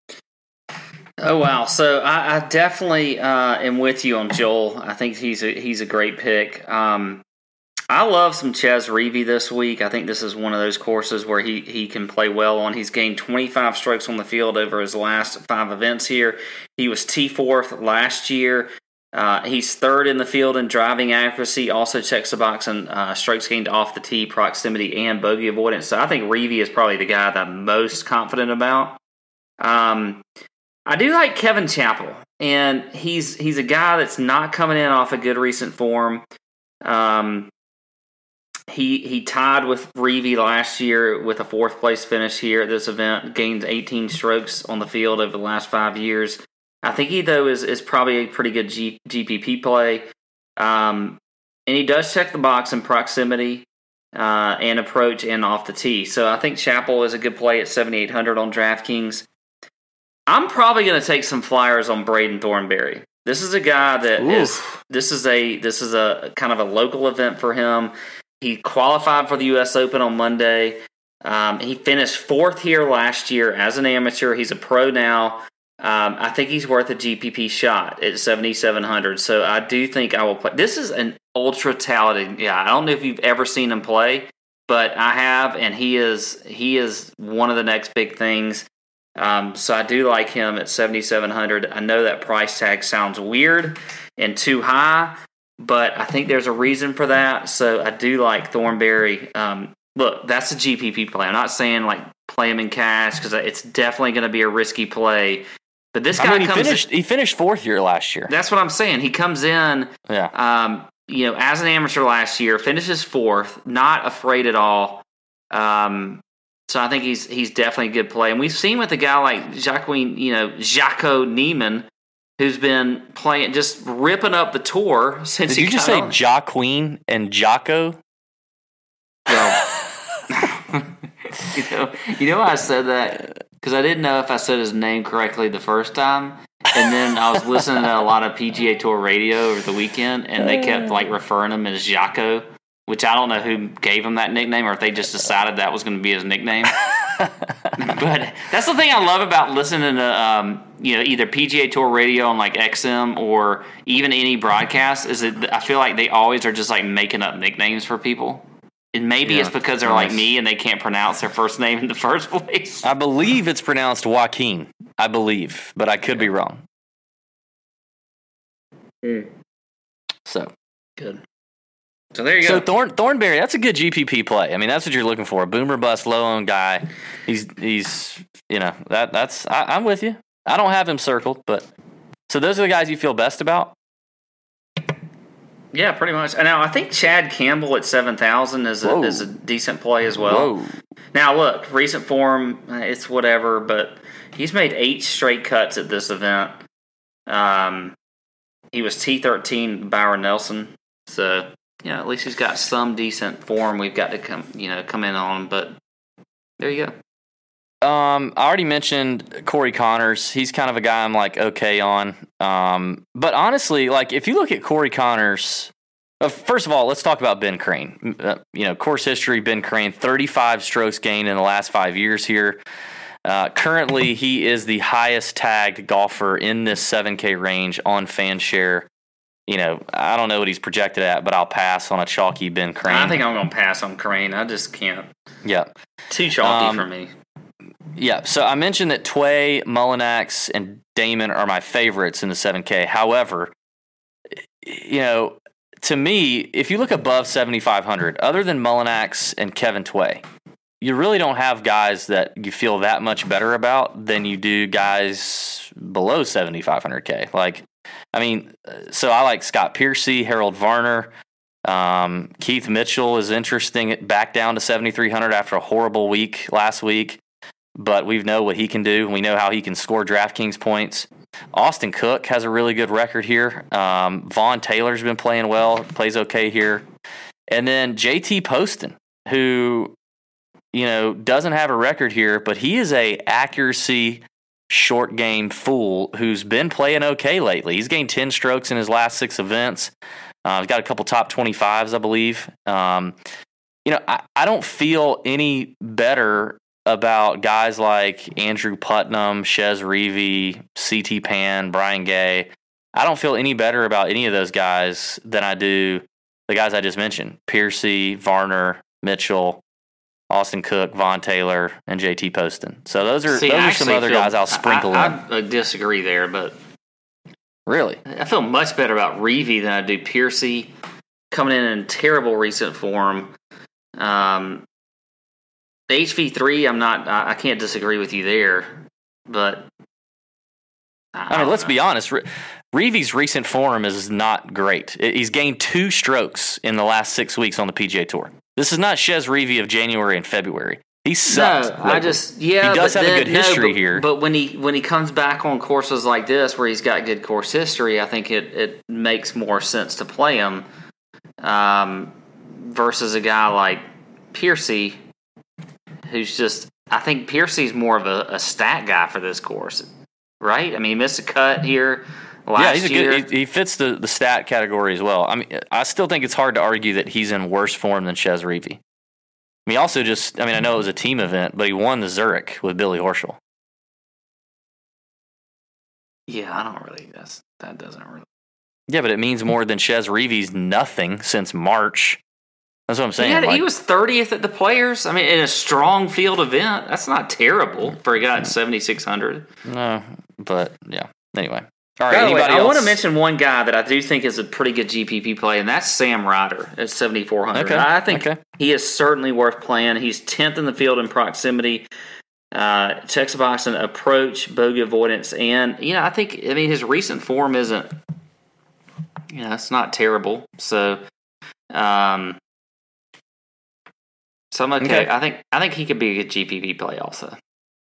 Oh, wow. So I, I definitely uh, am with you on Joel. I think he's a, he's a great pick. Um, I love some Ches Reavie this week. I think this is one of those courses where he, he can play well on. He's gained twenty-five strokes on the field over his last five events here. He was T fourth last year. Uh, he's third in the field in driving accuracy, also checks the box in uh, strokes gained off the tee, proximity, and bogey avoidance. So I think Reavie is probably the guy that I'm most confident about. Um, I do like Kevin Chappell, and he's he's a guy that's not coming in off a good recent form. Um, he he tied with Reavie last year with a fourth place finish here at this event, gained eighteen strokes on the field over the last five years. I think he, though, is, is probably a pretty good G, GPP play. Um, and he does check the box in proximity uh, and approach and off the tee. So I think Chappell is a good play at seventy-eight hundred on DraftKings. I'm probably going to take some flyers on Braden Thornberry. This is a guy that Oof. is this is a this is a kind of a local event for him. He qualified for the U S Open on Monday. Um, he finished fourth here last year as an amateur. He's a pro now. Um, I think he's worth a G P P shot at seventy-seven hundred. So I do think I will play. This is an ultra talented guy. I don't know if you've ever seen him play, but I have, and he is he is one of the next big things. Um, so I do like him at seventy-seven hundred. I know that price tag sounds weird and too high, but I think there's a reason for that. So I do like Thornberry. Um, look, that's a G P P play. I'm not saying like play him in cash because it's definitely going to be a risky play. But this guy I mean, he comes finished. in, he finished fourth year last year. That's what I'm saying. He comes in, yeah. Um, you know, as an amateur last year, finishes fourth, not afraid at all. Um, so I think he's he's definitely a good play. And we've seen with a guy like Jacqueline, you know, Jaco Neiman, who's been playing, just ripping up the tour since. Did he you just got say on. Jacqueline and Jaco? Well, you know, you know why I said that? Because I didn't know if I said his name correctly the first time, and then I was listening to a lot of P G A Tour radio over the weekend, and they kept like referring him as Jaco, which I don't know who gave him that nickname, or if they just decided that was going to be his nickname. But that's the thing I love about listening to um, you know, either P G A Tour radio on like X M or even any broadcast, is that I feel like they always are just like making up nicknames for people. And maybe yeah, it's because they're nice. Like me and they can't pronounce their first name in the first place. I believe it's pronounced Joaquin. I believe, but I could be wrong. Mm. So good. So there you so go. So Thorn, Thornberry, that's a good G P P play. I mean, that's what you're looking for. A boomer bust, low owned guy. He's he's you know that that's I, I'm with you. I don't have him circled, but so those are the guys you feel best about. Yeah, pretty much. Now, I think Chad Campbell at seven thousand is a, is a decent play as well. Whoa. Now, look, recent form, it's whatever, but he's made eight straight cuts at this event. Um, he was T thirteen Byron Nelson, so you know at least he's got some decent form. We've got to come, you know, come in on him, but there you go. Um, I already mentioned Corey Connors. He's kind of a guy I'm like okay on. Um, but honestly, like if you look at Corey Connors, uh, first of all, let's talk about Ben Crane. Uh, you know, course history: Ben Crane, thirty-five strokes gained in the last five years here. Uh, currently, he is the highest tagged golfer in this seven K range on FanShare. You know, I don't know what he's projected at, but I'll pass on a chalky Ben Crane. I think I'm going to pass on Crane. I just can't. Yeah, too chalky um, for me. Yeah, so I mentioned that Tway, Mullinax, and Damon are my favorites in the seven K. However, you know, to me, if you look above seventy-five hundred, other than Mullinax and Kevin Tway, you really don't have guys that you feel that much better about than you do guys below seventy-five hundred K. Like, I mean, so I like Scott Piercy, Harold Varner. Um, Keith Mitchell is interesting, back down to seventy-three hundred after a horrible week last week. But we know what he can do. We know how he can score DraftKings points. Austin Cook has a really good record here. Um, Vaughn Taylor's been playing well, plays okay here. And then J T Poston, who, you know, doesn't have a record here, but he is a accuracy short game fool who's been playing okay lately. He's gained ten strokes in his last six events. Uh, he's got a couple top twenty-fives, I believe. Um, you know, I, I don't feel any better about guys like Andrew Putnam, Chez Reavie, C T Pan, Brian Gay. I don't feel any better about any of those guys than I do the guys I just mentioned: Piercy, Varner, Mitchell, Austin Cook, Vaughn Taylor, and J T Poston. So those are See, those are some other feel, guys I'll sprinkle I, in. I, I disagree there, but Really? I feel much better about Reavie than I do Piercy, coming in in terrible recent form. Um, H V three, I'm not. I, I can't disagree with you there, but I, I mean, let's know. be honest. Re- Reavie's recent form is not great. He's gained two strokes in the last six weeks on the P G A Tour. This is not Chez Reavie of January and February. He sucks. No, I just yeah. He does but have then, a good history no, but, here. But when he when he comes back on courses like this, where he's got good course history, I think it, it makes more sense to play him um, versus a guy like Piercy, who's just. I think Piercy's more of a, a stat guy for this course, right? I mean, he missed a cut here last yeah, he's a year. good. He, he fits the, the stat category as well. I mean, I still think it's hard to argue that he's in worse form than Chez Reavie. I mean, he also just, I mean, I know it was a team event, but he won the Zurich with Billy Horschel. Yeah, I don't really, that's, that doesn't really. Yeah, but it means more than Chez Reavie's nothing since March. That's what I'm saying. He, had, like, he was thirtieth at the Players. I mean, in a strong field event. That's not terrible for a guy at seventy-six hundred. No, but yeah. Anyway. All right, By the way, anybody I else? want to mention one guy that I do think is a pretty good G P P play, and that's Sam Ryder at seventy-four hundred. Okay, I think okay. he is certainly worth playing. He's tenth in the field in proximity, uh, checks a box in approach, bogey avoidance, and you know I think I mean his recent form isn't, you know, it's not terrible. So, um, so I'm okay. Okay. I think I think he could be a good G P P play also.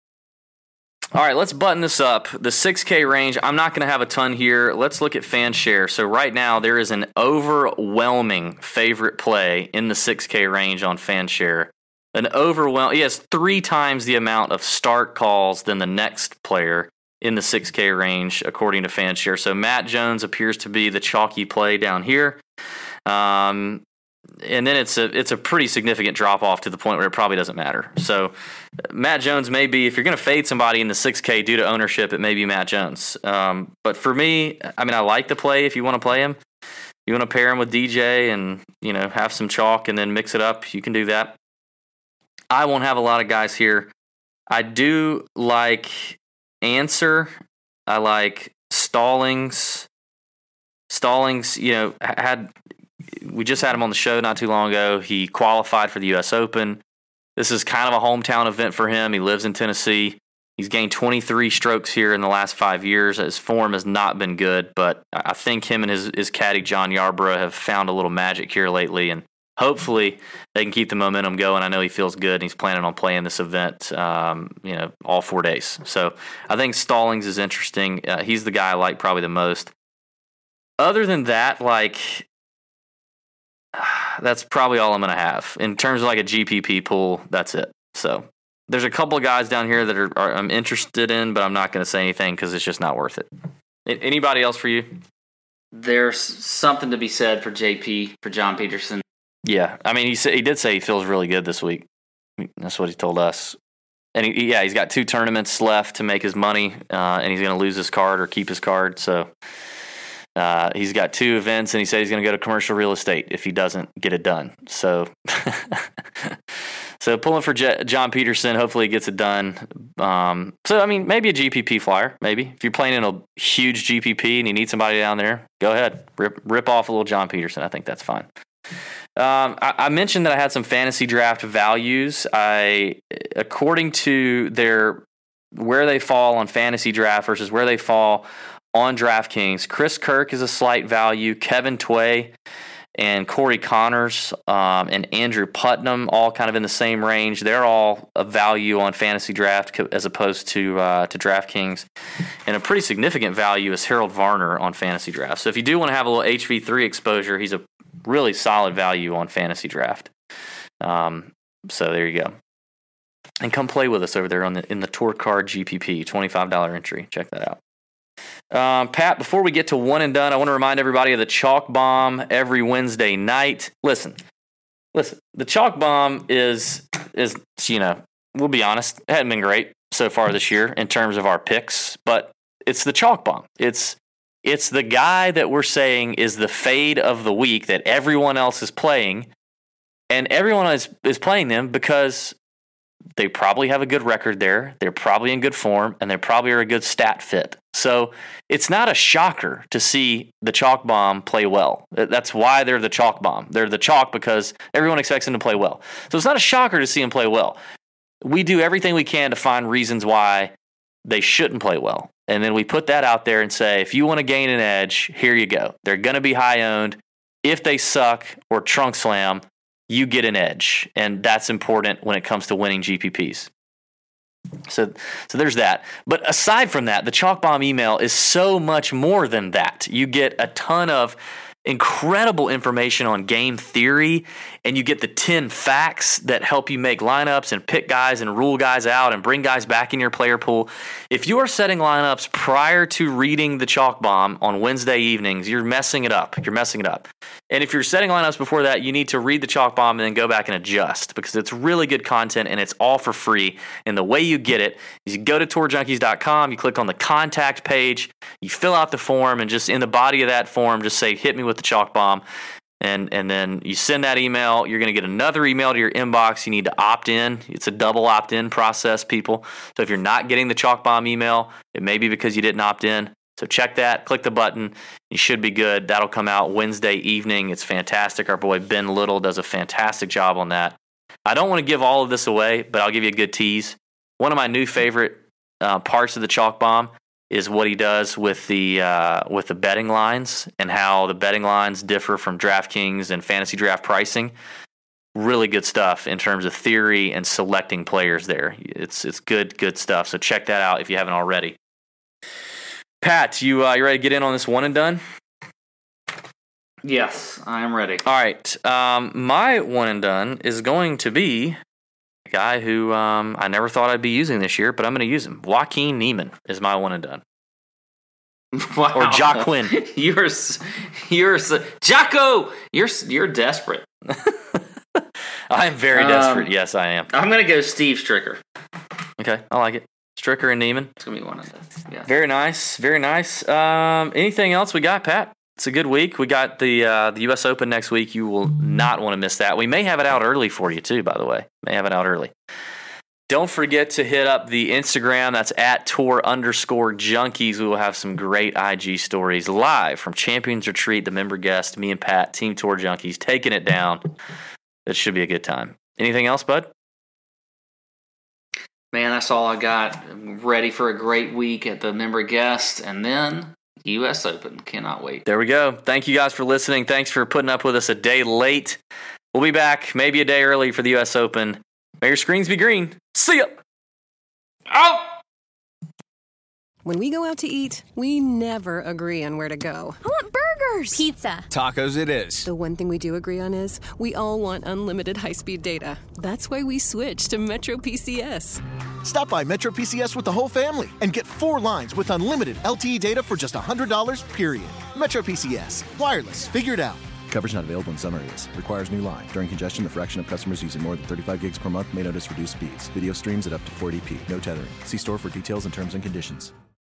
All right, let's button this up. The six K range, I'm not going to have a ton here. Let's look at fan share. So right now, there is an overwhelming favorite play in the six K range on fan share. An overwhelming, he has three times the amount of start calls than the next player in the six K range, according to fan share. So Matt Jones appears to be the chalky play down here. Um, and then it's a it's a pretty significant drop off to the point where it probably doesn't matter. So Matt Jones may be, if you're going to fade somebody in the six K due to ownership, it may be Matt Jones. Um, but for me, I mean, I like the play if you want to play him. You want to pair him with D J and, you know, have some chalk and then mix it up, you can do that. I won't have a lot of guys here. I do like Answer. I like Stallings. Stallings, you know, had... We just had him on the show not too long ago. He qualified for the U S Open. This is kind of a hometown event for him. He lives in Tennessee. He's gained twenty-three strokes here in the last five years. His form has not been good, but I think him and his, his caddy, John Yarborough, have found a little magic here lately, and hopefully they can keep the momentum going. I know he feels good, and he's planning on playing this event um, you know, all four days. So I think Stallings is interesting. Uh, he's the guy I like probably the most. Other than that, like... that's probably all I'm going to have. In terms of like a G P P pool, that's it. So there's a couple of guys down here that are, are I'm interested in, but I'm not going to say anything because it's just not worth it. Anybody else for you? There's something to be said for J P, for John Peterson. Yeah, I mean, he said, he did say he feels really good this week. That's what he told us. And he, yeah, he's got two tournaments left to make his money, uh, and he's going to lose his card or keep his card. So uh, he's got two events, and he said he's going to go to commercial real estate if he doesn't get it done. So, so pulling for J- John Peterson. Hopefully, he gets it done. Um, so, I mean, maybe a G P P flyer. Maybe if you're playing in a huge G P P and you need somebody down there, go ahead, rip rip off a little John Peterson. I think that's fine. Um, I, I mentioned that I had some fantasy draft values. I, according to their where they fall on fantasy draft versus where they fall on DraftKings, Chris Kirk is a slight value. Kevin Tway and Corey Connors um, and Andrew Putnam, all kind of in the same range. They're all a value on fantasy draft as opposed to uh, to DraftKings. And a pretty significant value is Harold Varner on fantasy draft. So if you do want to have a little H V three exposure, he's a really solid value on fantasy draft. Um, so there you go. And come play with us over there on the in the Tour Card G P P, twenty-five dollars entry. Check that out. Um, Pat, before we get to one and done, I want to remind everybody of the Chalk Bomb every Wednesday night. Listen, listen, the Chalk Bomb is, is you know, we'll be honest, it hasn't been great so far this year in terms of our picks, but it's the Chalk Bomb. It's It's the guy that we're saying is the fade of the week that everyone else is playing, and everyone is, is playing them because They probably have a good record there. They're probably in good form, and they probably are a good stat fit. So it's not a shocker to see the Chalk Bomb play well. That's why they're the Chalk Bomb. They're the Chalk because everyone expects them to play well. So it's not a shocker to see them play well. We do everything we can to find reasons why they shouldn't play well. And then we put that out there and say, if you want to gain an edge, here you go. They're going to be high owned. If they suck or trunk slam, you get an edge. And that's important when it comes to winning G P Ps. So so there's that. But aside from that, the Chalk Bomb email is so much more than that. You get a ton of incredible information on game theory, and you get the ten facts that help you make lineups and pick guys and rule guys out and bring guys back in your player pool. If you are setting lineups prior to reading the Chalk Bomb on Wednesday evenings, you're messing it up. You're messing it up. And if you're setting lineups before that, you need to read the Chalk Bomb and then go back and adjust, because it's really good content and it's all for free. And the way you get it is you go to tour junkies dot com, you click on the contact page, you fill out the form, and just in the body of that form, just say, hit me with the Chalk Bomb. And and then you send that email. You're going to get another email to your inbox. You need to opt in. It's a double opt-in process, people. So if you're not getting the Chalk Bomb email, it may be because you didn't opt in. So check that. Click the button. You should be good. That'll come out Wednesday evening. It's fantastic. Our boy Ben Little does a fantastic job on that. I don't want to give all of this away, but I'll give you a good tease. One of my new favorite uh, parts of the Chalk Bomb is what he does with the uh, with the betting lines and how the betting lines differ from DraftKings and fantasy draft pricing. Really good stuff in terms of theory and selecting players there. It's it's good good stuff. So check that out if you haven't already. Pat, you uh, you ready to get in on this one and done? Yes, I am ready. All right. Um, my one and done is going to be a guy who um, I never thought I'd be using this year, but I'm going to use him. Joaquin Niemann is my one and done. Wow. Or Jacquin. You're, you're, Jocko, you're, you're desperate. I am very um, desperate. Yes, I am. I'm going to go Steve Stricker. Okay, I like it. Stricker and Niemann. It's going to be one of them. Yeah. Very nice. Very nice. Um, anything else we got, Pat? It's a good week. We got the uh, the U S Open next week. You will not want to miss that. We may have it out early for you, too, by the way. May have it out early. Don't forget to hit up the Instagram. That's at tour underscore junkies. We will have some great I G stories live from Champions Retreat, the member guest, me and Pat, Team Tour Junkies, taking it down. It should be a good time. Anything else, bud? Man, that's all I got. I'm ready for a great week at the member guest, and then U S Open. Cannot wait. There we go. Thank you guys for listening. Thanks for putting up with us a day late. We'll be back maybe a day early for the U S Open. May your screens be green. See ya. Oh! When we go out to eat, we never agree on where to go. I want burgers. Pizza. Tacos it is. The one thing we do agree on is we all want unlimited high-speed data. That's why we switched to Metro P C S. Stop by Metro P C S with the whole family and get four lines with unlimited L T E data for just one hundred dollars, period. Metro P C S. Wireless. Figured out. Coverage not available in some areas. Requires new line. During congestion, the fraction of customers using more than thirty-five gigs per month may notice reduced speeds. Video streams at up to four eighty p. No tethering. See store for details and terms and conditions.